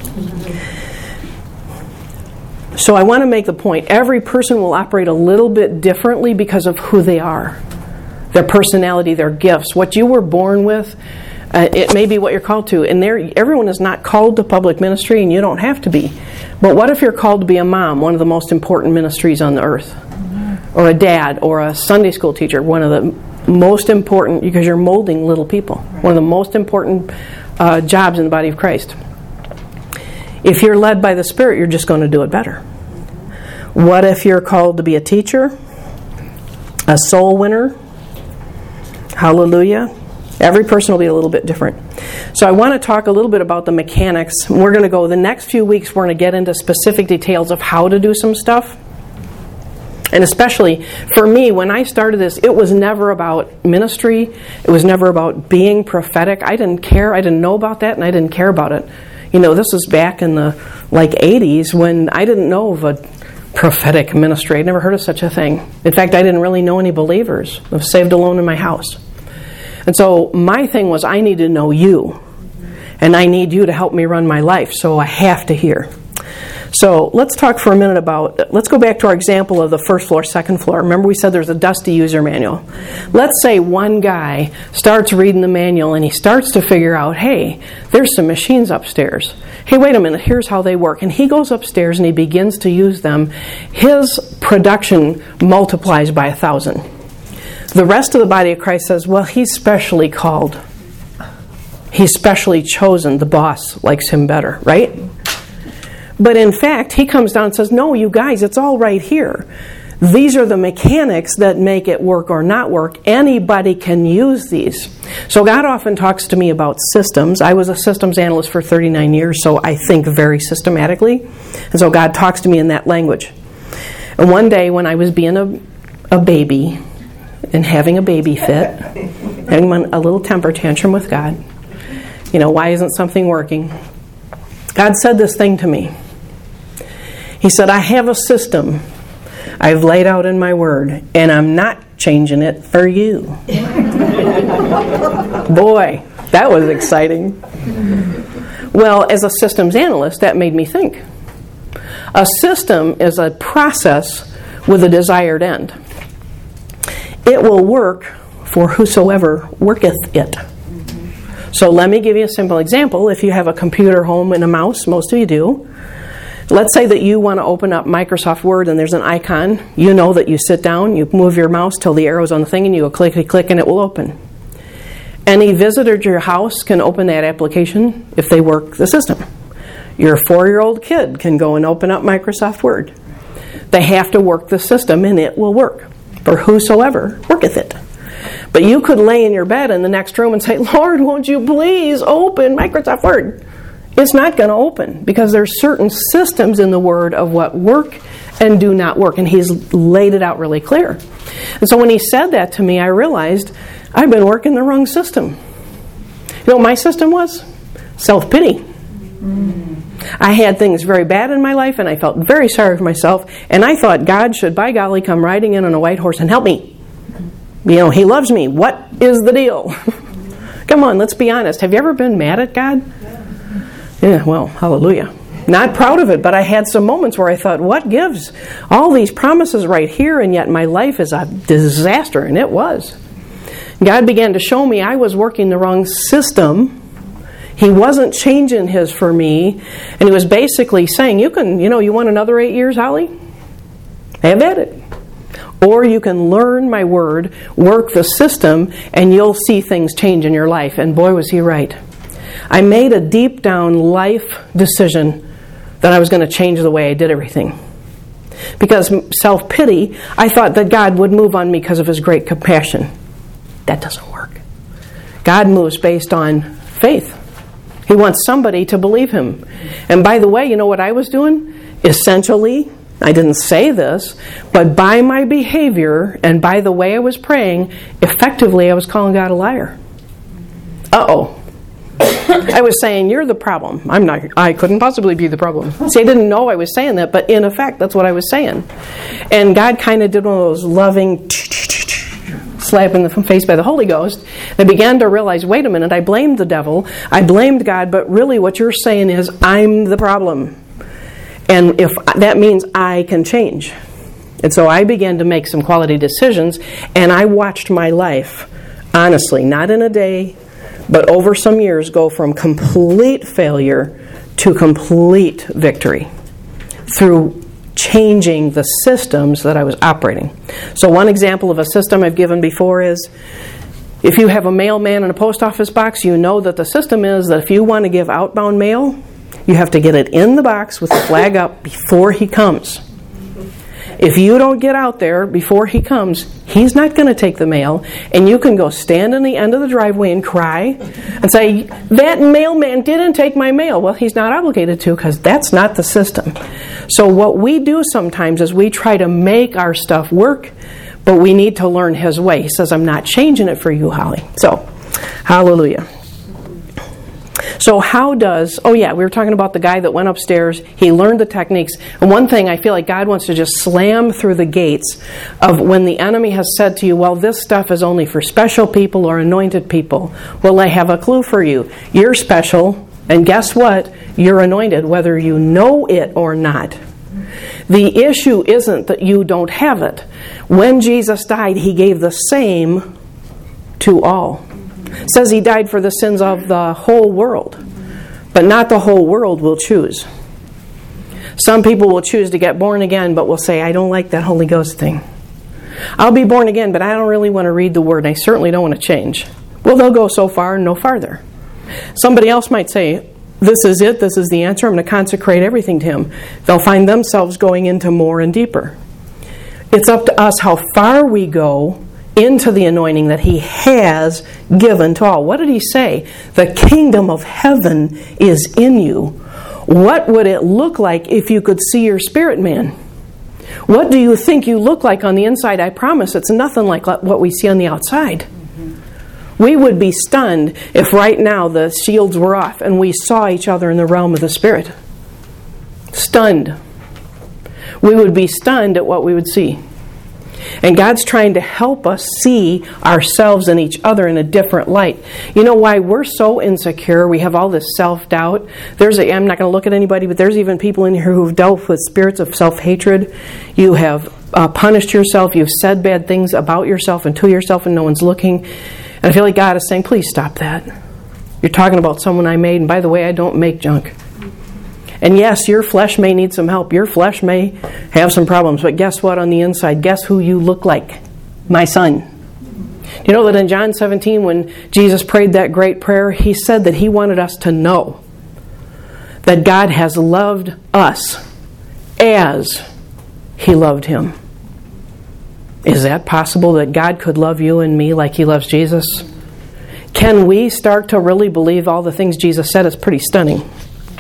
So I want to make the point. Every person will operate a little bit differently because of who they are. Their personality, their gifts. What you were born with, uh, it may be what you're called to. And there, everyone is not called to public ministry, and you don't have to be. But what if you're called to be a mom, one of the most important ministries on the earth? Or a dad, or a Sunday school teacher, one of the most important, because you're molding little people. One of the most important uh, jobs in the body of Christ. If you're led by the Spirit, you're just going to do it better. What if you're called to be a teacher, a soul winner? Hallelujah. Every person will be a little bit different. So I want to talk a little bit about the mechanics. We're going to go, the next few weeks, we're going to get into specific details of how to do some stuff. And especially for me, when I started this, it was never about ministry. It was never about being prophetic. I didn't care. I didn't know about that, and I didn't care about it. You know, this was back in the like eighties when I didn't know of a prophetic ministry. I'd never heard of such a thing. In fact, I didn't really know any believers. I was saved alone in my house. And so my thing was, I need to know you. And I need you to help me run my life. So I have to hear. So let's talk for a minute about, let's go back to our example of the first floor, second floor. Remember we said there's a dusty user manual. Let's say one guy starts reading the manual and he starts to figure out, hey, there's some machines upstairs. Hey, wait a minute, here's how they work. And he goes upstairs and he begins to use them. His production multiplies by a thousand. The rest of the body of Christ says, well, he's specially called. He's specially chosen. The boss likes him better, right? But in fact, he comes down and says, no, you guys, it's all right here. These are the mechanics that make it work or not work. Anybody can use these. So God often talks to me about systems. I was a systems analyst for thirty-nine years, so I think very systematically. And so God talks to me in that language. And one day when I was being a, a baby and having a baby fit, having a little temper tantrum with God, you know, why isn't something working? God said this thing to me. He said, I have a system I've laid out in my word, and I'm not changing it for you. Boy, that was exciting. Well, as a systems analyst, that made me think. A system is a process with a desired end. It will work for whosoever worketh it. So let me give you a simple example. If you have a computer home and a mouse, most of you do. Let's say that you want to open up Microsoft Word and there's an icon. You know that you sit down, you move your mouse till the arrow's on the thing, and you go clickety-click and it will open. Any visitor to your house can open that application if they work the system. Your four-year-old kid can go and open up Microsoft Word. They have to work the system and it will work for whosoever worketh it. But you could lay in your bed in the next room and say, Lord, won't you please open Microsoft Word? It's not going to open because there's certain systems in the Word of what work and do not work. And He's laid it out really clear. And so when He said that to me, I realized I've been working the wrong system. You know what my system was? Self-pity. Mm. I had things very bad in my life and I felt very sorry for myself. And I thought God should, by golly, come riding in on a white horse and help me. You know, He loves me. What is the deal? Come on, let's be honest. Have you ever been mad at God? Yeah, well, hallelujah. Not proud of it, but I had some moments where I thought, what gives? All these promises right here, and yet my life is a disaster, and it was. God began to show me I was working the wrong system. He wasn't changing His for me, and He was basically saying, you can, you know, you want another eight years, Holly? Have at it. Or you can learn my word, work the system, and you'll see things change in your life. And boy, was He right. I made a deep down life decision that I was going to change the way I did everything. Because self-pity, I thought that God would move on me because of His great compassion. That doesn't work. God moves based on faith. He wants somebody to believe Him. And by the way, you know what I was doing? Essentially, I didn't say this, but by my behavior and by the way I was praying, effectively I was calling God a liar. Uh-oh. I was saying, you're the problem. I'm not. I couldn't possibly be the problem. See, I didn't know I was saying that, but in effect, that's what I was saying. And God kind of did one of those loving slap in the face by the Holy Ghost. I began to realize, wait a minute, I blamed the devil. I blamed God, but really what you're saying is, I'm the problem. And if that means I can change. And so I began to make some quality decisions, and I watched my life, honestly, not in a day, but over some years, go from complete failure to complete victory through changing the systems that I was operating. So one example of a system I've given before is, if you have a mailman in a post office box, you know that the system is that if you want to give outbound mail, you have to get it in the box with the flag up before he comes. If you don't get out there before he comes, he's not going to take the mail, and you can go stand in the end of the driveway and cry and say, that mailman didn't take my mail. Well, he's not obligated to, because that's not the system. So what we do sometimes is we try to make our stuff work, but we need to learn His way. He says, I'm not changing it for you, Holly. So, hallelujah. So how does, oh yeah, we were talking about the guy that went upstairs, he learned the techniques, and one thing I feel like God wants to just slam through the gates of when the enemy has said to you, well, this stuff is only for special people or anointed people. Well, I have a clue for you. You're special, and guess what? You're anointed, whether you know it or not. The issue isn't that you don't have it. When Jesus died, He gave the same to all. It says He died for the sins of the whole world, but not the whole world will choose. Some people will choose to get born again, but will say, I don't like that Holy Ghost thing. I'll be born again, but I don't really want to read the Word, and I certainly don't want to change. Well, they'll go so far and no farther. Somebody else might say, this is it, this is the answer, I'm going to consecrate everything to Him. They'll find themselves going into more and deeper. It's up to us how far we go into the anointing that He has given to all. What did He say? The kingdom of heaven is in you. What would it look like if you could see your spirit man? What do you think you look like on the inside? I promise it's nothing like what we see on the outside. Mm-hmm. We would be stunned if right now the shields were off and we saw each other in the realm of the Spirit. Stunned. We would be stunned at what we would see. And God's trying to help us see ourselves and each other in a different light. You know why we're so insecure? We have all this self-doubt. There's a, I'm not going to look at anybody, but there's even people in here who've dealt with spirits of self-hatred. You have uh, punished yourself. You've said bad things about yourself and to yourself, and no one's looking. And I feel like God is saying, please stop that. You're talking about someone I made, and by the way, I don't make junk. And yes, your flesh may need some help. Your flesh may have some problems. But guess what on the inside? Guess who you look like? My son. You know that in John seventeen, when Jesus prayed that great prayer, He said that He wanted us to know that God has loved us as He loved Him. Is that possible, that God could love you and me like He loves Jesus? Can we start to really believe all the things Jesus said? It's pretty stunning.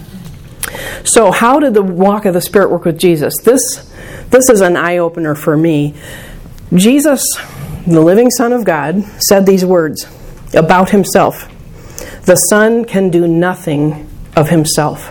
So how did the walk of the Spirit work with Jesus? This, this is an eye-opener for me. Jesus, the living Son of God, said these words about Himself. The Son can do nothing of Himself.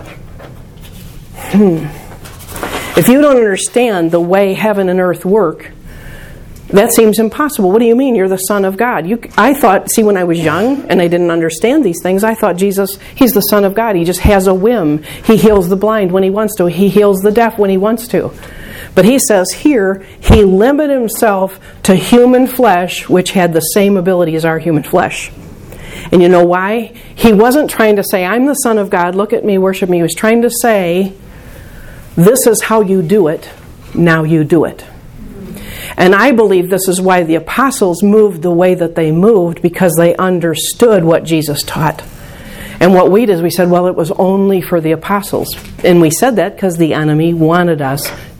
Hmm. If you don't understand the way heaven and earth work, that seems impossible. What do you mean? You're the Son of God. You, I thought, see, when I was young and I didn't understand these things, I thought Jesus, He's the Son of God. He just has a whim. He heals the blind when He wants to. He heals the deaf when He wants to. But He says here, He limited Himself to human flesh, which had the same ability as our human flesh. And you know why? He wasn't trying to say, I'm the Son of God, look at me, worship me. He was trying to say, this is how you do it, now you do it. And I believe this is why the apostles moved the way that they moved, because they understood what Jesus taught. And what we did is we said, well, it was only for the apostles. And we said that because the enemy wanted us to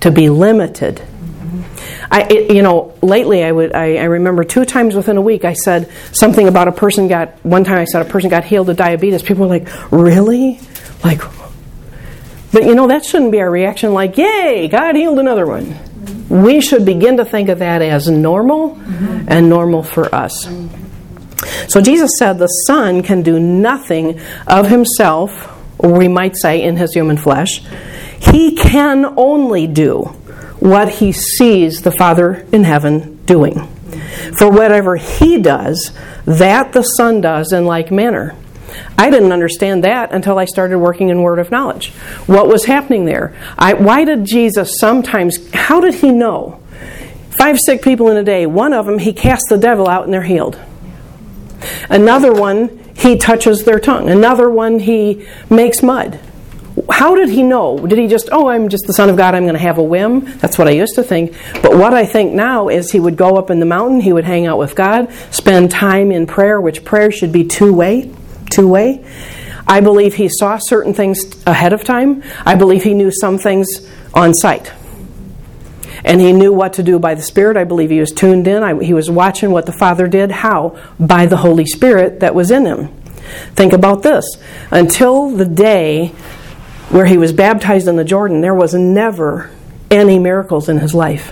to be limited. I, it, you know, lately I would I, I remember two times within a week I said something about a person got, one time I said a person got healed of diabetes. People were like, really? Like, but you know, that shouldn't be our reaction like, yay, God healed another one. We should begin to think of that as normal mm-hmm. and normal for us. So Jesus said the Son can do nothing of himself, or we might say in his human flesh. He can only do what he sees the Father in heaven doing. For whatever he does, that the Son does in like manner. I didn't understand that until I started working in Word of Knowledge. What was happening there? I, why did Jesus sometimes, how did he know? Five sick people in a day, one of them, he casts the devil out and they're healed. Another one, he touches their tongue. Another one, he makes mud. How did he know? Did he just, oh, I'm just the Son of God, I'm going to have a whim? That's what I used to think. But what I think now is he would go up in the mountain, he would hang out with God, spend time in prayer, which prayer should be two-way. Two-way. I believe he saw certain things ahead of time. I believe he knew some things on sight. And he knew what to do by the Spirit. I believe he was tuned in. I, he was watching what the Father did. How? By the Holy Spirit that was in him. Think about this. Until the day where he was baptized in the Jordan, there was never any miracles in his life.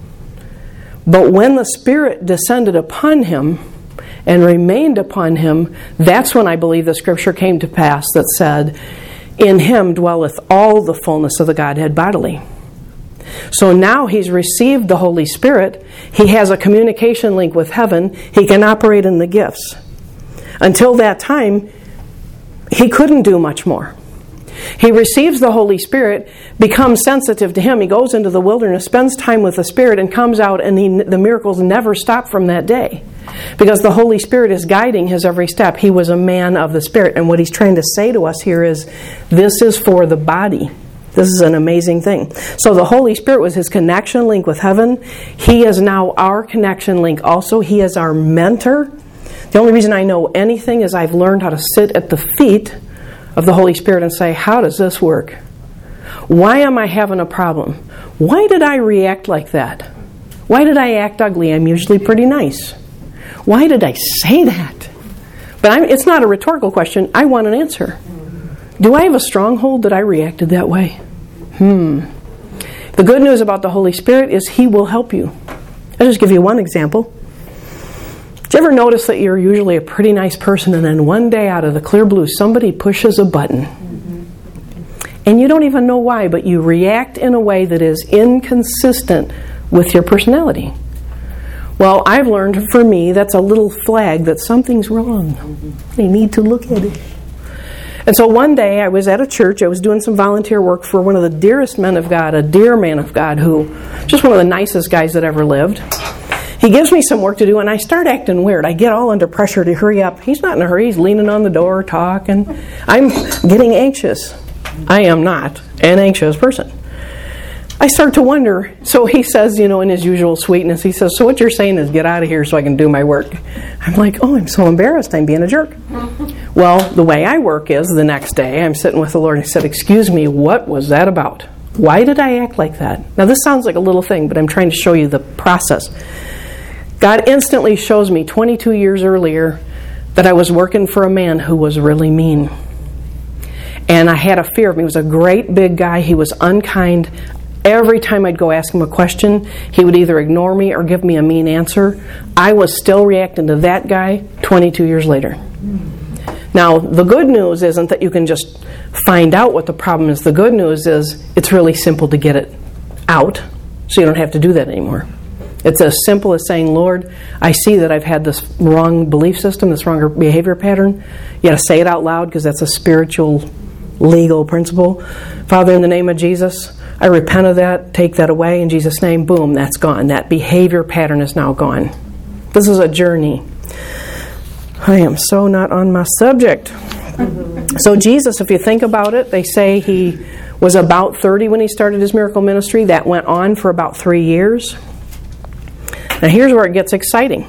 But when the Spirit descended upon him and remained upon him, that's when I believe the Scripture came to pass that said, in him dwelleth all the fullness of the Godhead bodily. So now he's received the Holy Spirit. He has a communication link with heaven. He can operate in the gifts. Until that time, he couldn't do much more. He receives the Holy Spirit, becomes sensitive to him. He goes into the wilderness, spends time with the Spirit, and comes out, and he, the miracles never stop from that day. Because the Holy Spirit is guiding his every step. He was a man of the Spirit. And what he's trying to say to us here is, this is for the body. This is an amazing thing. So the Holy Spirit was his connection link with heaven. He is now our connection link also. He is our mentor. The only reason I know anything is I've learned how to sit at the feet of the Holy Spirit and say, how does this work? Why am I having a problem? Why did I react like that? Why did I act ugly? I'm usually pretty nice. Why did I say that? But I'm, it's not a rhetorical question. I want an answer. Do I have a stronghold that I reacted that way? Hmm. The good news about the Holy Spirit is he will help you. I'll just give you one example. Did you ever notice that you're usually a pretty nice person and then one day out of the clear blue somebody pushes a button? Mm-hmm. And you don't even know why, but you react in a way that is inconsistent with your personality. Well, I've learned for me that's a little flag that something's wrong. Mm-hmm. They need to look at it. And so one day I was at a church, I was doing some volunteer work for one of the dearest men of God, a dear man of God who, just one of the nicest guys that ever lived. He gives me some work to do, and I start acting weird. I get all under pressure to hurry up. He's not in a hurry. He's leaning on the door, talking. I'm getting anxious. I am not an anxious person. I start to wonder. So he says, you know, in his usual sweetness, he says, so what you're saying is get out of here so I can do my work. I'm like, oh, I'm so embarrassed. I'm being a jerk. Well, the way I work is the next day I'm sitting with the Lord, and he said, excuse me, what was that about? Why did I act like that? Now, this sounds like a little thing, but I'm trying to show you the process. God instantly shows me twenty-two years earlier that I was working for a man who was really mean. And I had a fear of him. He was a great big guy. He was unkind. Every time I'd go ask him a question, he would either ignore me or give me a mean answer. I was still reacting to that guy twenty-two years later. Now, the good news isn't that you can just find out what the problem is. The good news is it's really simple to get it out, so you don't have to do that anymore. It's as simple as saying, Lord, I see that I've had this wrong belief system, this wrong behavior pattern. You got to say it out loud because that's a spiritual, legal principle. Father, in the name of Jesus, I repent of that. Take that away. In Jesus' name, boom, that's gone. That behavior pattern is now gone. This is a journey. I am so not on my subject. So Jesus, if you think about it, they say he was about thirty when he started his miracle ministry. That went on for about three years. Now here's where it gets exciting.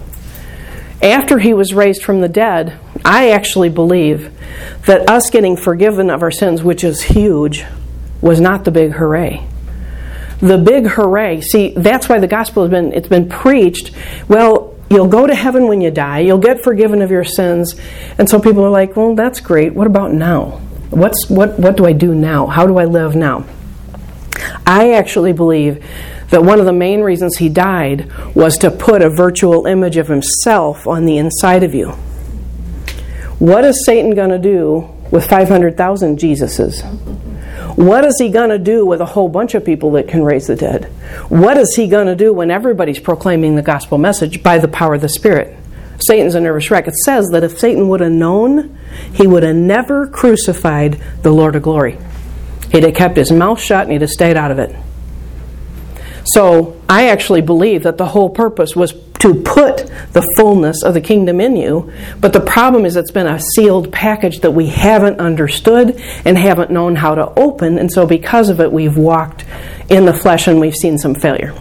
After he was raised from the dead, I actually believe that us getting forgiven of our sins, which is huge, was not the big hooray. the big hooray. See, that's why the gospel has been, it's been preached. Well, you'll go to heaven when you die. You'll get forgiven of your sins. And so people are like, well, that's great. What about now? What's what? What do I do now? How do I live now? I actually believe that one of the main reasons he died was to put a virtual image of himself on the inside of you. What is Satan going to do with five hundred thousand Jesuses? What is he going to do with a whole bunch of people that can raise the dead? What is he going to do when everybody's proclaiming the gospel message by the power of the Spirit? Satan's a nervous wreck. It says that if Satan would have known, he would have never crucified the Lord of glory. He'd have kept his mouth shut and he'd have stayed out of it. So I actually believe that the whole purpose was to put the fullness of the kingdom in you. But the problem is it's been a sealed package that we haven't understood and haven't known how to open. And so because of it, we've walked in the flesh and we've seen some failure.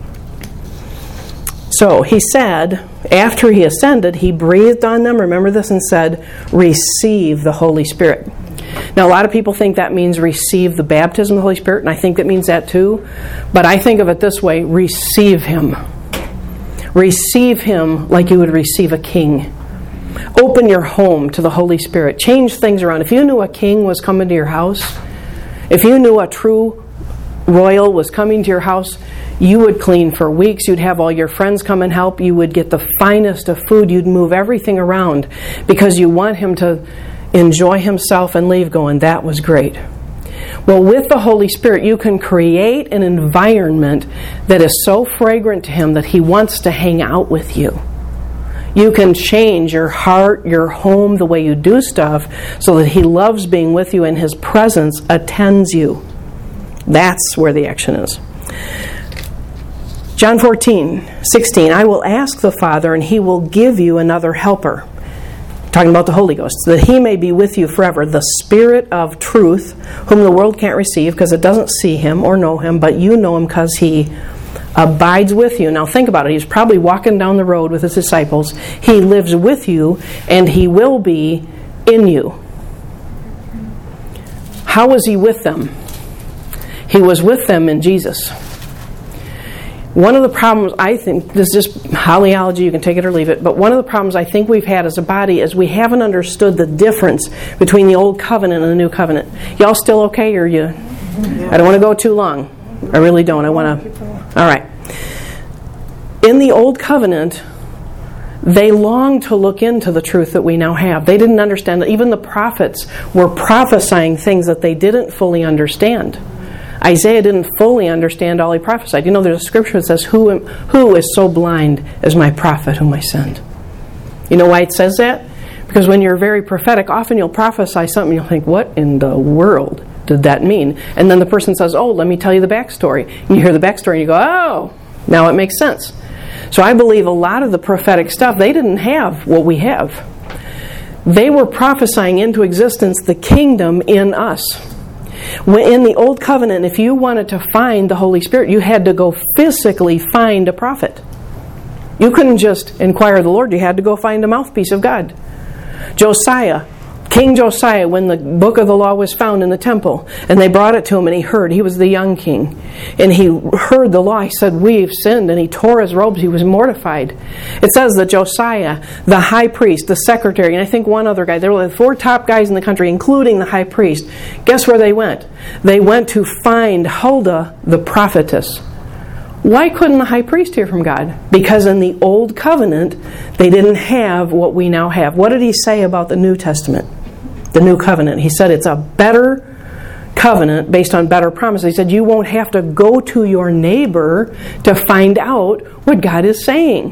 So he said, after he ascended, he breathed on them, remember this, and said, receive the Holy Spirit. Now, a lot of people think that means receive the baptism of the Holy Spirit, and I think that means that too. But I think of it this way, receive Him. Receive Him like you would receive a king. Open your home to the Holy Spirit. Change things around. If you knew a king was coming to your house, if you knew a true royal was coming to your house, you would clean for weeks. You'd have all your friends come and help. You would get the finest of food. You'd move everything around because you want him to enjoy himself and leave going, that was great. Well, with the Holy Spirit, you can create an environment that is so fragrant to Him that He wants to hang out with you. You can change your heart, your home, the way you do stuff, so that He loves being with you and His presence attends you. That's where the action is. John fourteen, sixteen, I will ask the Father, and He will give you another helper. Talking about the Holy Ghost, so that He may be with you forever, the Spirit of truth, whom the world can't receive because it doesn't see Him or know Him, but you know Him because He abides with you. Now think about it. He's probably walking down the road with His disciples. He lives with you, and He will be in you. How was He with them? He was with them in Jesus. One of the problems, I think, this is just holyology, you can take it or leave it, but one of the problems I think we've had as a body is we haven't understood the difference between the Old Covenant and the New Covenant. Y'all still okay, or you? I don't want to go too long. I really don't. I want to... All right. In the Old Covenant, they longed to look into the truth that we now have. They didn't understand that. Even the prophets were prophesying things that they didn't fully understand. Isaiah didn't fully understand all he prophesied. You know, there's a scripture that says, who, am, who is so blind as my prophet whom I send? You know why it says that? Because when you're very prophetic, often you'll prophesy something and you'll think, what in the world did that mean? And then the person says, oh, let me tell you the backstory. And you hear the backstory and you go, oh, now it makes sense. So I believe a lot of the prophetic stuff, they didn't have what we have. They were prophesying into existence the kingdom in us. In the Old Covenant, if you wanted to find the Holy Spirit, you had to go physically find a prophet. You couldn't just inquire of the Lord. You had to go find a mouthpiece of God. Josiah, King Josiah, when the book of the law was found in the temple, and they brought it to him, and he heard. He was the young king. And he heard the law. He said, we've sinned. And he tore his robes. He was mortified. It says that Josiah, the high priest, the secretary, and I think one other guy, there were the four top guys in the country, including the high priest. Guess where they went? They went to find Huldah, the prophetess. Why couldn't the high priest hear from God? Because in the Old Covenant, they didn't have what we now have. What did he say about the New Testament? The New Covenant. He said it's a better covenant based on better promises. He said you won't have to go to your neighbor to find out what God is saying.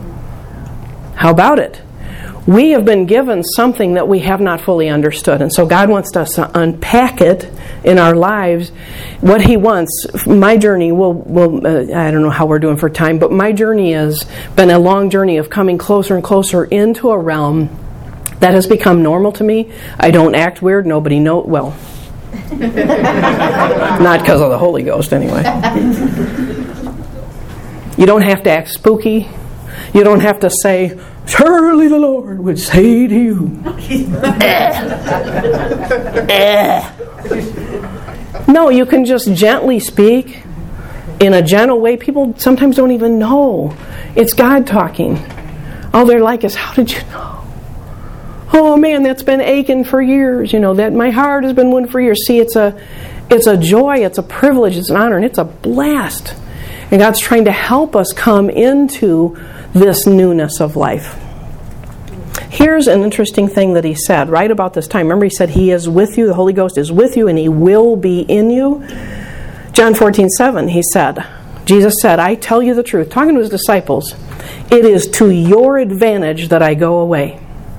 How about it? We have been given something that we have not fully understood. And so God wants us to unpack it in our lives. What He wants, my journey, will, will uh, I don't know how we're doing for time, but my journey has been a long journey of coming closer and closer into a realm that has become normal to me. I don't act weird. Nobody knows. Well, not because of the Holy Ghost anyway. You don't have to act spooky. You don't have to say, surely the Lord would say to you. No, you can just gently speak in a gentle way. People sometimes don't even know it's God talking. All they're like is, how did you know? Oh man, that's been aching for years. You know, that my heart has been wounded for years. See, it's a, it's a joy, it's a privilege, it's an honor, and it's a blast. And God's trying to help us come into this newness of life. Here's an interesting thing that he said right about this time. Remember, he said he is with you, the Holy Ghost is with you, and he will be in you. John fourteen seven, he said, Jesus said, I tell you the truth, talking to his disciples, it is to your advantage that I go away.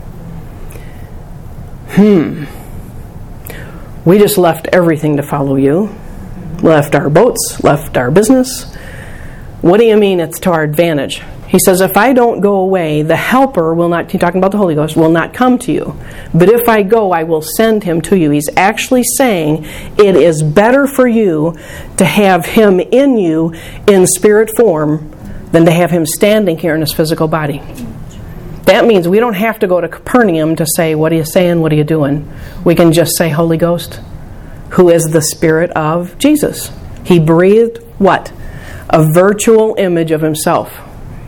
Hmm. We just left everything to follow you. Left our boats, left our business. What do you mean it's to our advantage? He says, if I don't go away, the helper will not, he's talking about the Holy Ghost, will not come to you. But if I go, I will send him to you. He's actually saying it is better for you to have him in you in spirit form than to have him standing here in his physical body. That means we don't have to go to Capernaum to say, what are you saying, what are you doing? We can just say, Holy Ghost, who is the Spirit of Jesus. He breathed what? A virtual image of himself.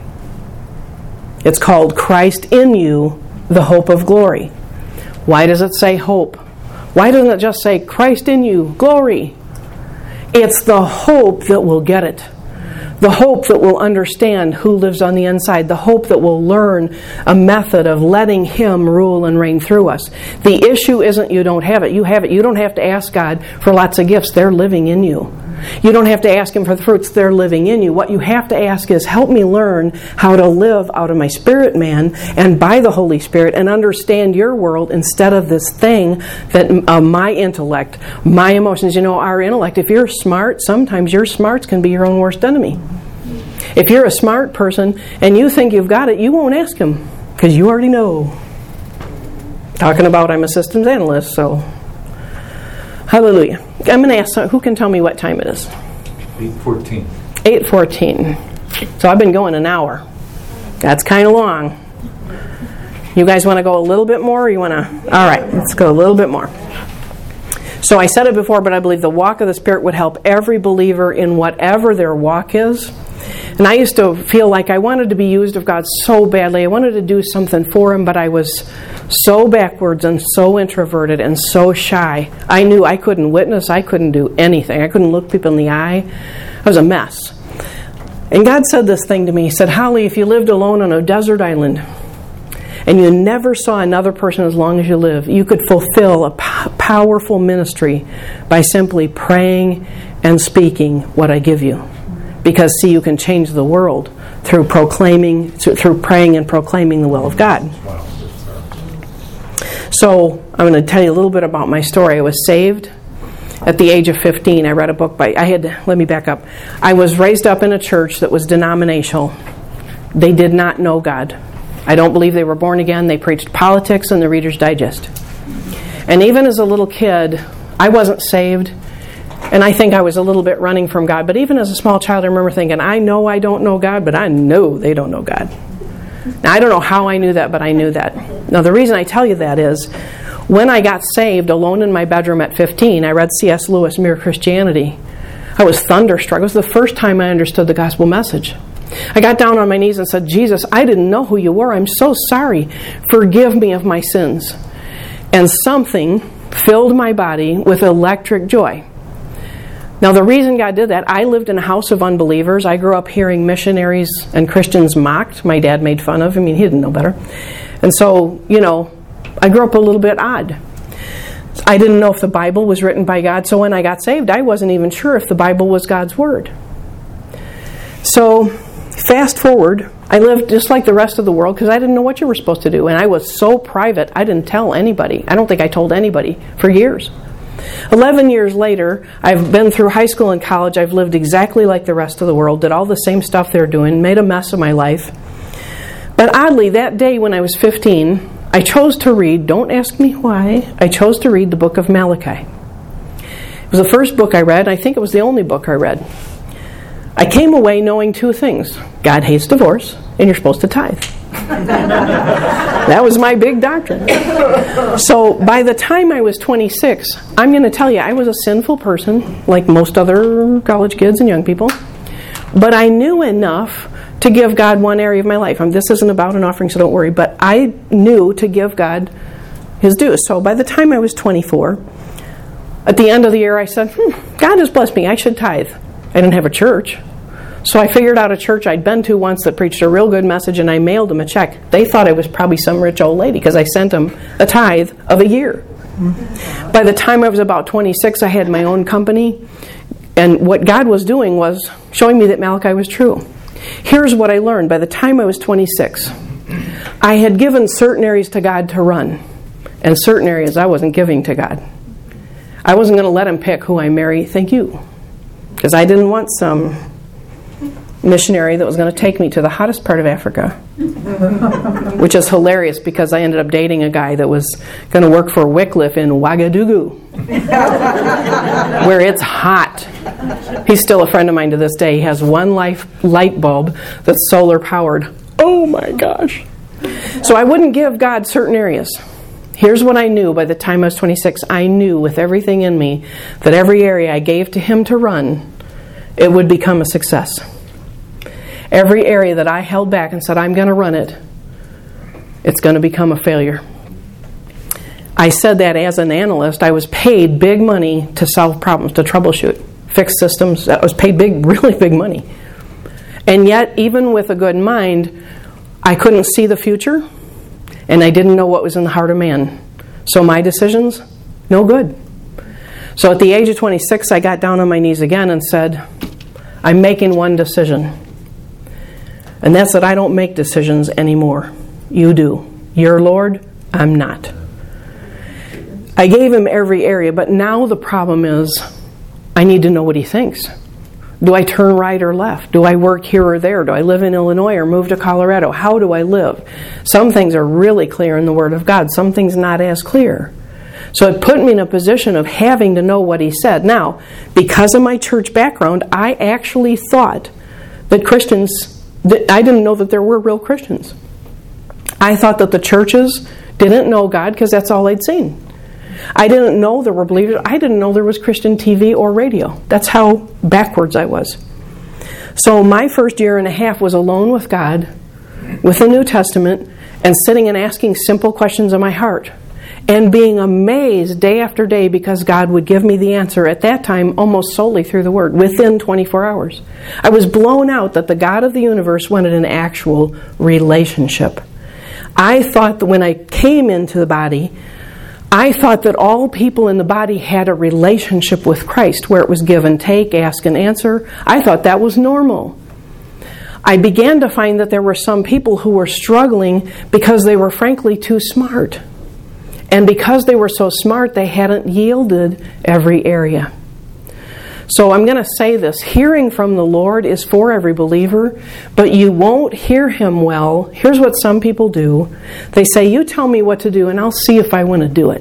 It's called Christ in you, the hope of glory. Why does it say hope? Why doesn't it just say Christ in you, glory? It's the hope that will get it. The hope that will understand who lives on the inside. The hope that will learn a method of letting him rule and reign through us. The issue isn't you don't have it. You have it. You don't have to ask God for lots of gifts. They're living in you. You don't have to ask him for the fruits. They're living in you. What you have to ask is, help me learn how to live out of my spirit man and by the Holy Spirit and understand your world instead of this thing that uh, my intellect, my emotions, you know, our intellect. If you're smart, sometimes your smarts can be your own worst enemy. If you're a smart person and you think you've got it, you won't ask him because you already know. Talking about I'm a systems analyst, so hallelujah. I'm going to ask, who can tell me what time it is? eight fourteen. eight fourteen. So I've been going an hour. That's kind of long. You guys want to go a little bit more or you want to? All right, let's go a little bit more. So I said it before, but I believe the walk of the Spirit would help every believer in whatever their walk is. And I used to feel like I wanted to be used of God so badly. I wanted to do something for him, but I was so backwards and so introverted and so shy. I knew I couldn't witness. I couldn't do anything. I couldn't look people in the eye. I was a mess. And God said this thing to me. He said, Holly, if you lived alone on a desert island and you never saw another person as long as you live, you could fulfill a p- powerful ministry by simply praying and speaking what I give you. Because, see, you can change the world through proclaiming, through praying and proclaiming the will of God. So, I'm going to tell you a little bit about my story. I was saved at the age of fifteen. I read a book by, I had, let me back up. I was raised up in a church that was denominational. They did not know God. I don't believe they were born again. They preached politics and the Reader's Digest. And even as a little kid, I wasn't saved. And I think I was a little bit running from God. But even as a small child, I remember thinking, I know I don't know God, but I know they don't know God. Now, I don't know how I knew that, but I knew that. Now, the reason I tell you that is, when I got saved alone in my bedroom at fifteen, I read C S Lewis' Mere Christianity. I was thunderstruck. It was the first time I understood the gospel message. I got down on my knees and said, Jesus, I didn't know who you were. I'm so sorry. Forgive me of my sins. And something filled my body with electric joy. Now, the reason God did that, I lived in a house of unbelievers. I grew up hearing missionaries and Christians mocked. My dad made fun of him. I mean, he didn't know better. And so, you know, I grew up a little bit odd. I didn't know if the Bible was written by God. So when I got saved, I wasn't even sure if the Bible was God's Word. So, fast forward, I lived just like the rest of the world because I didn't know what you were supposed to do. And I was so private, I didn't tell anybody. I don't think I told anybody for years. Eleven years later, I've been through high school and college. I've lived exactly like the rest of the world, did all the same stuff they're doing, made a mess of my life. But oddly, that day when I was fifteen, I chose to read, don't ask me why, I chose to read the book of Malachi. It was the first book I read, and I think it was the only book I read. I came away knowing two things. God hates divorce, and you're supposed to tithe. That was my big doctrine. So by the time I was twenty-six, I'm going to tell you, I was a sinful person, like most other college kids and young people. But I knew enough to give God one area of my life. I mean, this isn't about an offering, so don't worry. But I knew to give God His dues. So by the time I was twenty-four, at the end of the year, I said, hmm, God has blessed me. I should tithe. I didn't have a church. So I figured out a church I'd been to once that preached a real good message, and I mailed them a check. They thought I was probably some rich old lady because I sent them a tithe of a year. Mm-hmm. By the time I was about twenty-six, I had my own company. And what God was doing was showing me that Malachi was true. Here's what I learned. By the time I was twenty-six, I had given certain areas to God to run, and certain areas I wasn't giving to God. I wasn't going to let Him pick who I marry, thank you. Because I didn't want some missionary that was going to take me to the hottest part of Africa. Which is hilarious because I ended up dating a guy that was going to work for Wycliffe in Ouagadougou. Where it's hot. He's still a friend of mine to this day. He has one life light bulb that's solar powered. Oh my gosh. So I wouldn't give God certain areas. Here's what I knew by the time I was twenty-six. I knew with everything in me that every area I gave to Him to run, it would become a success. Every area that I held back and said, I'm going to run it, it's going to become a failure. I said that as an analyst. I was paid big money to solve problems, to troubleshoot, fix systems. I was paid big, really big money. And yet, even with a good mind, I couldn't see the future, and I didn't know what was in the heart of man. So my decisions, no good. So at the age of twenty-six, I got down on my knees again and said, I'm making one decision. And that's that I don't make decisions anymore. You do. You're Lord, I'm not. I gave Him every area, but now the problem is I need to know what He thinks. Do I turn right or left? Do I work here or there? Do I live in Illinois or move to Colorado? How do I live? Some things are really clear in the Word of God. Some things not as clear. So it put me in a position of having to know what He said. Now, because of my church background, I actually thought that Christians... I didn't know that there were real Christians. I thought that the churches didn't know God because that's all I'd seen. I didn't know there were believers. I didn't know there was Christian T V or radio. That's how backwards I was. So my first year and a half was alone with God, with the New Testament, and sitting and asking simple questions in my heart. And being amazed day after day because God would give me the answer at that time almost solely through the Word, within twenty-four hours. I was blown out that the God of the universe wanted an actual relationship. I thought that when I came into the body, I thought that all people in the body had a relationship with Christ where it was give and take, ask and answer. I thought that was normal. I began to find that there were some people who were struggling because they were frankly too smart. And because they were so smart, they hadn't yielded every area. So I'm going to say this. Hearing from the Lord is for every believer, but you won't hear Him well. Here's what some people do. They say, you tell me what to do, and I'll see if I want to do it.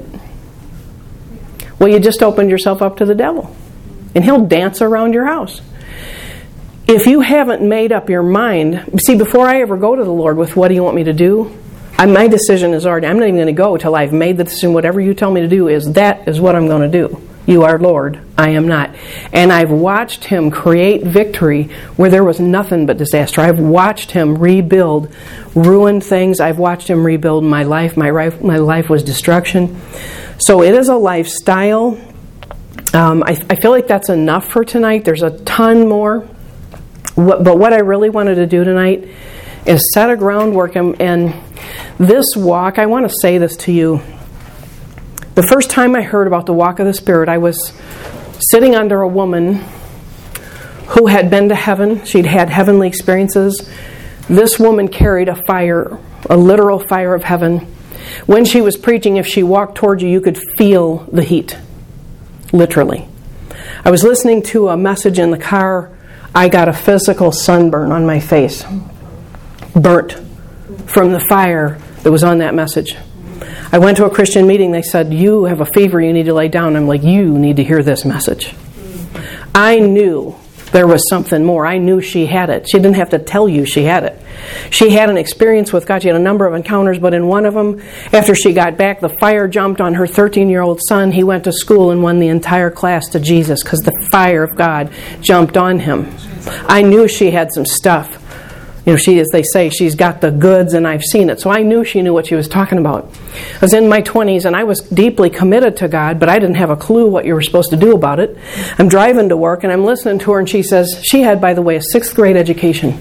Well, you just opened yourself up to the devil, and he'll dance around your house. If you haven't made up your mind, see, before I ever go to the Lord with what do you want me to do, I, my decision is already, I'm not even going to go until I've made the decision. Whatever you tell me to do is, that is what I'm going to do. You are Lord, I am not. And I've watched Him create victory where there was nothing but disaster. I've watched Him rebuild ruined things. I've watched Him rebuild my life. My life, my life was destruction. So it is a lifestyle. Um, I, I feel like that's enough for tonight. There's a ton more. What, but what I really wanted to do tonight is set a groundwork. And, and this walk, I want to say this to you. The first time I heard about the walk of the Spirit, I was sitting under a woman who had been to heaven. She'd had heavenly experiences. This woman carried a fire, a literal fire of heaven. When she was preaching, if she walked towards you, you could feel the heat, literally. I was listening to a message in the car. I got a physical sunburn on my face, burnt from the fire that was on that message. I went to a Christian meeting. They said, you have a fever, you need to lay down. I'm like, you need to hear this message. I knew there was something more. I knew she had it. She didn't have to tell you she had it. She had an experience with God. She had a number of encounters, but in one of them, after she got back, the fire jumped on her thirteen-year-old son. He went to school and won the entire class to Jesus because the fire of God jumped on him. I knew she had some stuff. You know, she, as they say, she's got the goods, and I've seen it. So I knew she knew what she was talking about. I was in my twenties, and I was deeply committed to God, but I didn't have a clue what you were supposed to do about it. I'm driving to work, and I'm listening to her, and she says, she had, by the way, a sixth grade education.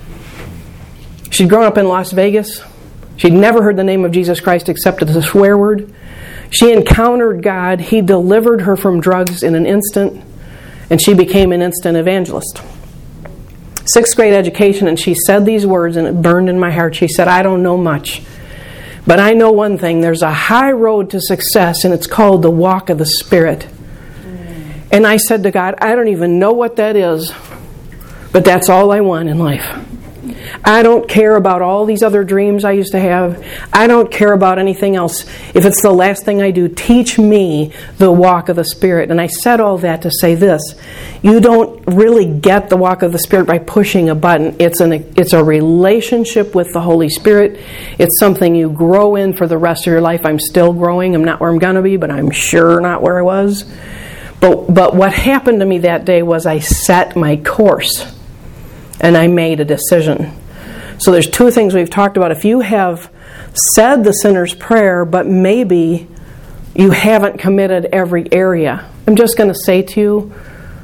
She'd grown up in Las Vegas. She'd never heard the name of Jesus Christ except as a swear word. She encountered God. He delivered her from drugs in an instant, and she became an instant evangelist. Sixth grade education, and she said these words, and it burned in my heart. She said, I don't know much, but I know one thing. There's a high road to success, and it's called the walk of the Spirit. Mm. And I said to God, I don't even know what that is, but that's all I want in life. I don't care about all these other dreams I used to have. I don't care about anything else. If it's the last thing I do, teach me the walk of the Spirit. And I said all that to say this. You don't really get the walk of the Spirit by pushing a button. It's an it's a relationship with the Holy Spirit. It's something you grow in for the rest of your life. I'm still growing. I'm not where I'm going to be, but I'm sure not where I was. But but what happened to me that day was I set my course. And I made a decision. So there's two things we've talked about. If you have said the sinner's prayer, but maybe you haven't committed every area, I'm just going to say to you,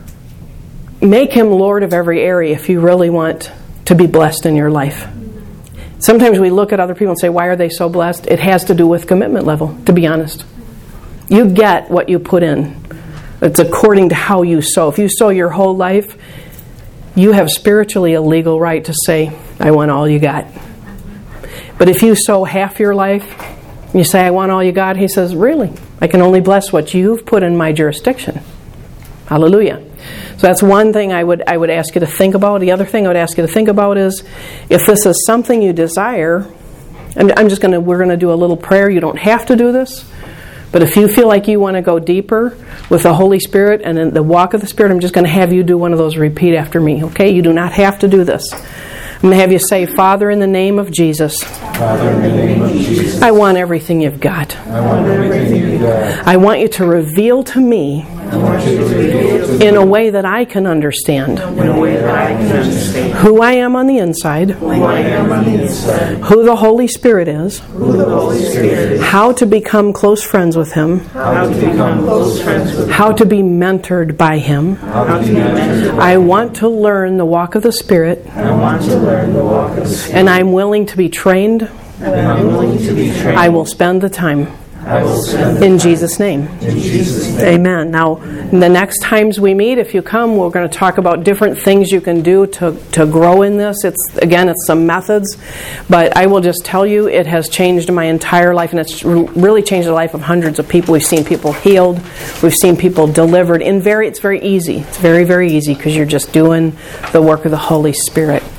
make Him Lord of every area if you really want to be blessed in your life. Sometimes we look at other people and say, why are they so blessed? It has to do with commitment level, to be honest. You get what you put in. It's according to how you sow. If you sow your whole life, you have spiritually a legal right to say, I want all you got. But if you sow half your life, you say, I want all you got, He says, really? I can only bless what you've put in my jurisdiction. Hallelujah. So that's one thing I would I would ask you to think about. The other thing I would ask you to think about is, if this is something you desire, and I'm just going to, we're going to do a little prayer. You don't have to do this. But if you feel like you want to go deeper with the Holy Spirit and in the walk of the Spirit, I'm just going to have you do one of those repeat after me, okay? You do not have to do this. I'm going to have you say, Father, in the name of Jesus, Father, in the name of Jesus, I want everything you've got. I want everything you've got. I want you to reveal to me I want you to reveal to me in a way that I can understand in a way that I can understand who I am on the inside, who I am on the inside, who the Holy Spirit is, who the Holy Spirit is, how to become close friends with Him, how to become close friends with Him, how to be mentored by Him. how to be mentored by I want to learn the walk of the Spirit, I want to learn the walk of the Spirit, and I'm willing to be trained. and I'm willing to be trained. I will spend the time. I will spend In Jesus' name. in Jesus' name. Amen. Now, the next times we meet, if you come, we're going to talk about different things you can do to, to grow in this. It's again, it's some methods, but I will just tell you, it has changed my entire life, and it's really changed the life of hundreds of people. We've seen people healed. We've seen people delivered. In very, it's very easy. It's very, very easy because you're just doing the work of the Holy Spirit.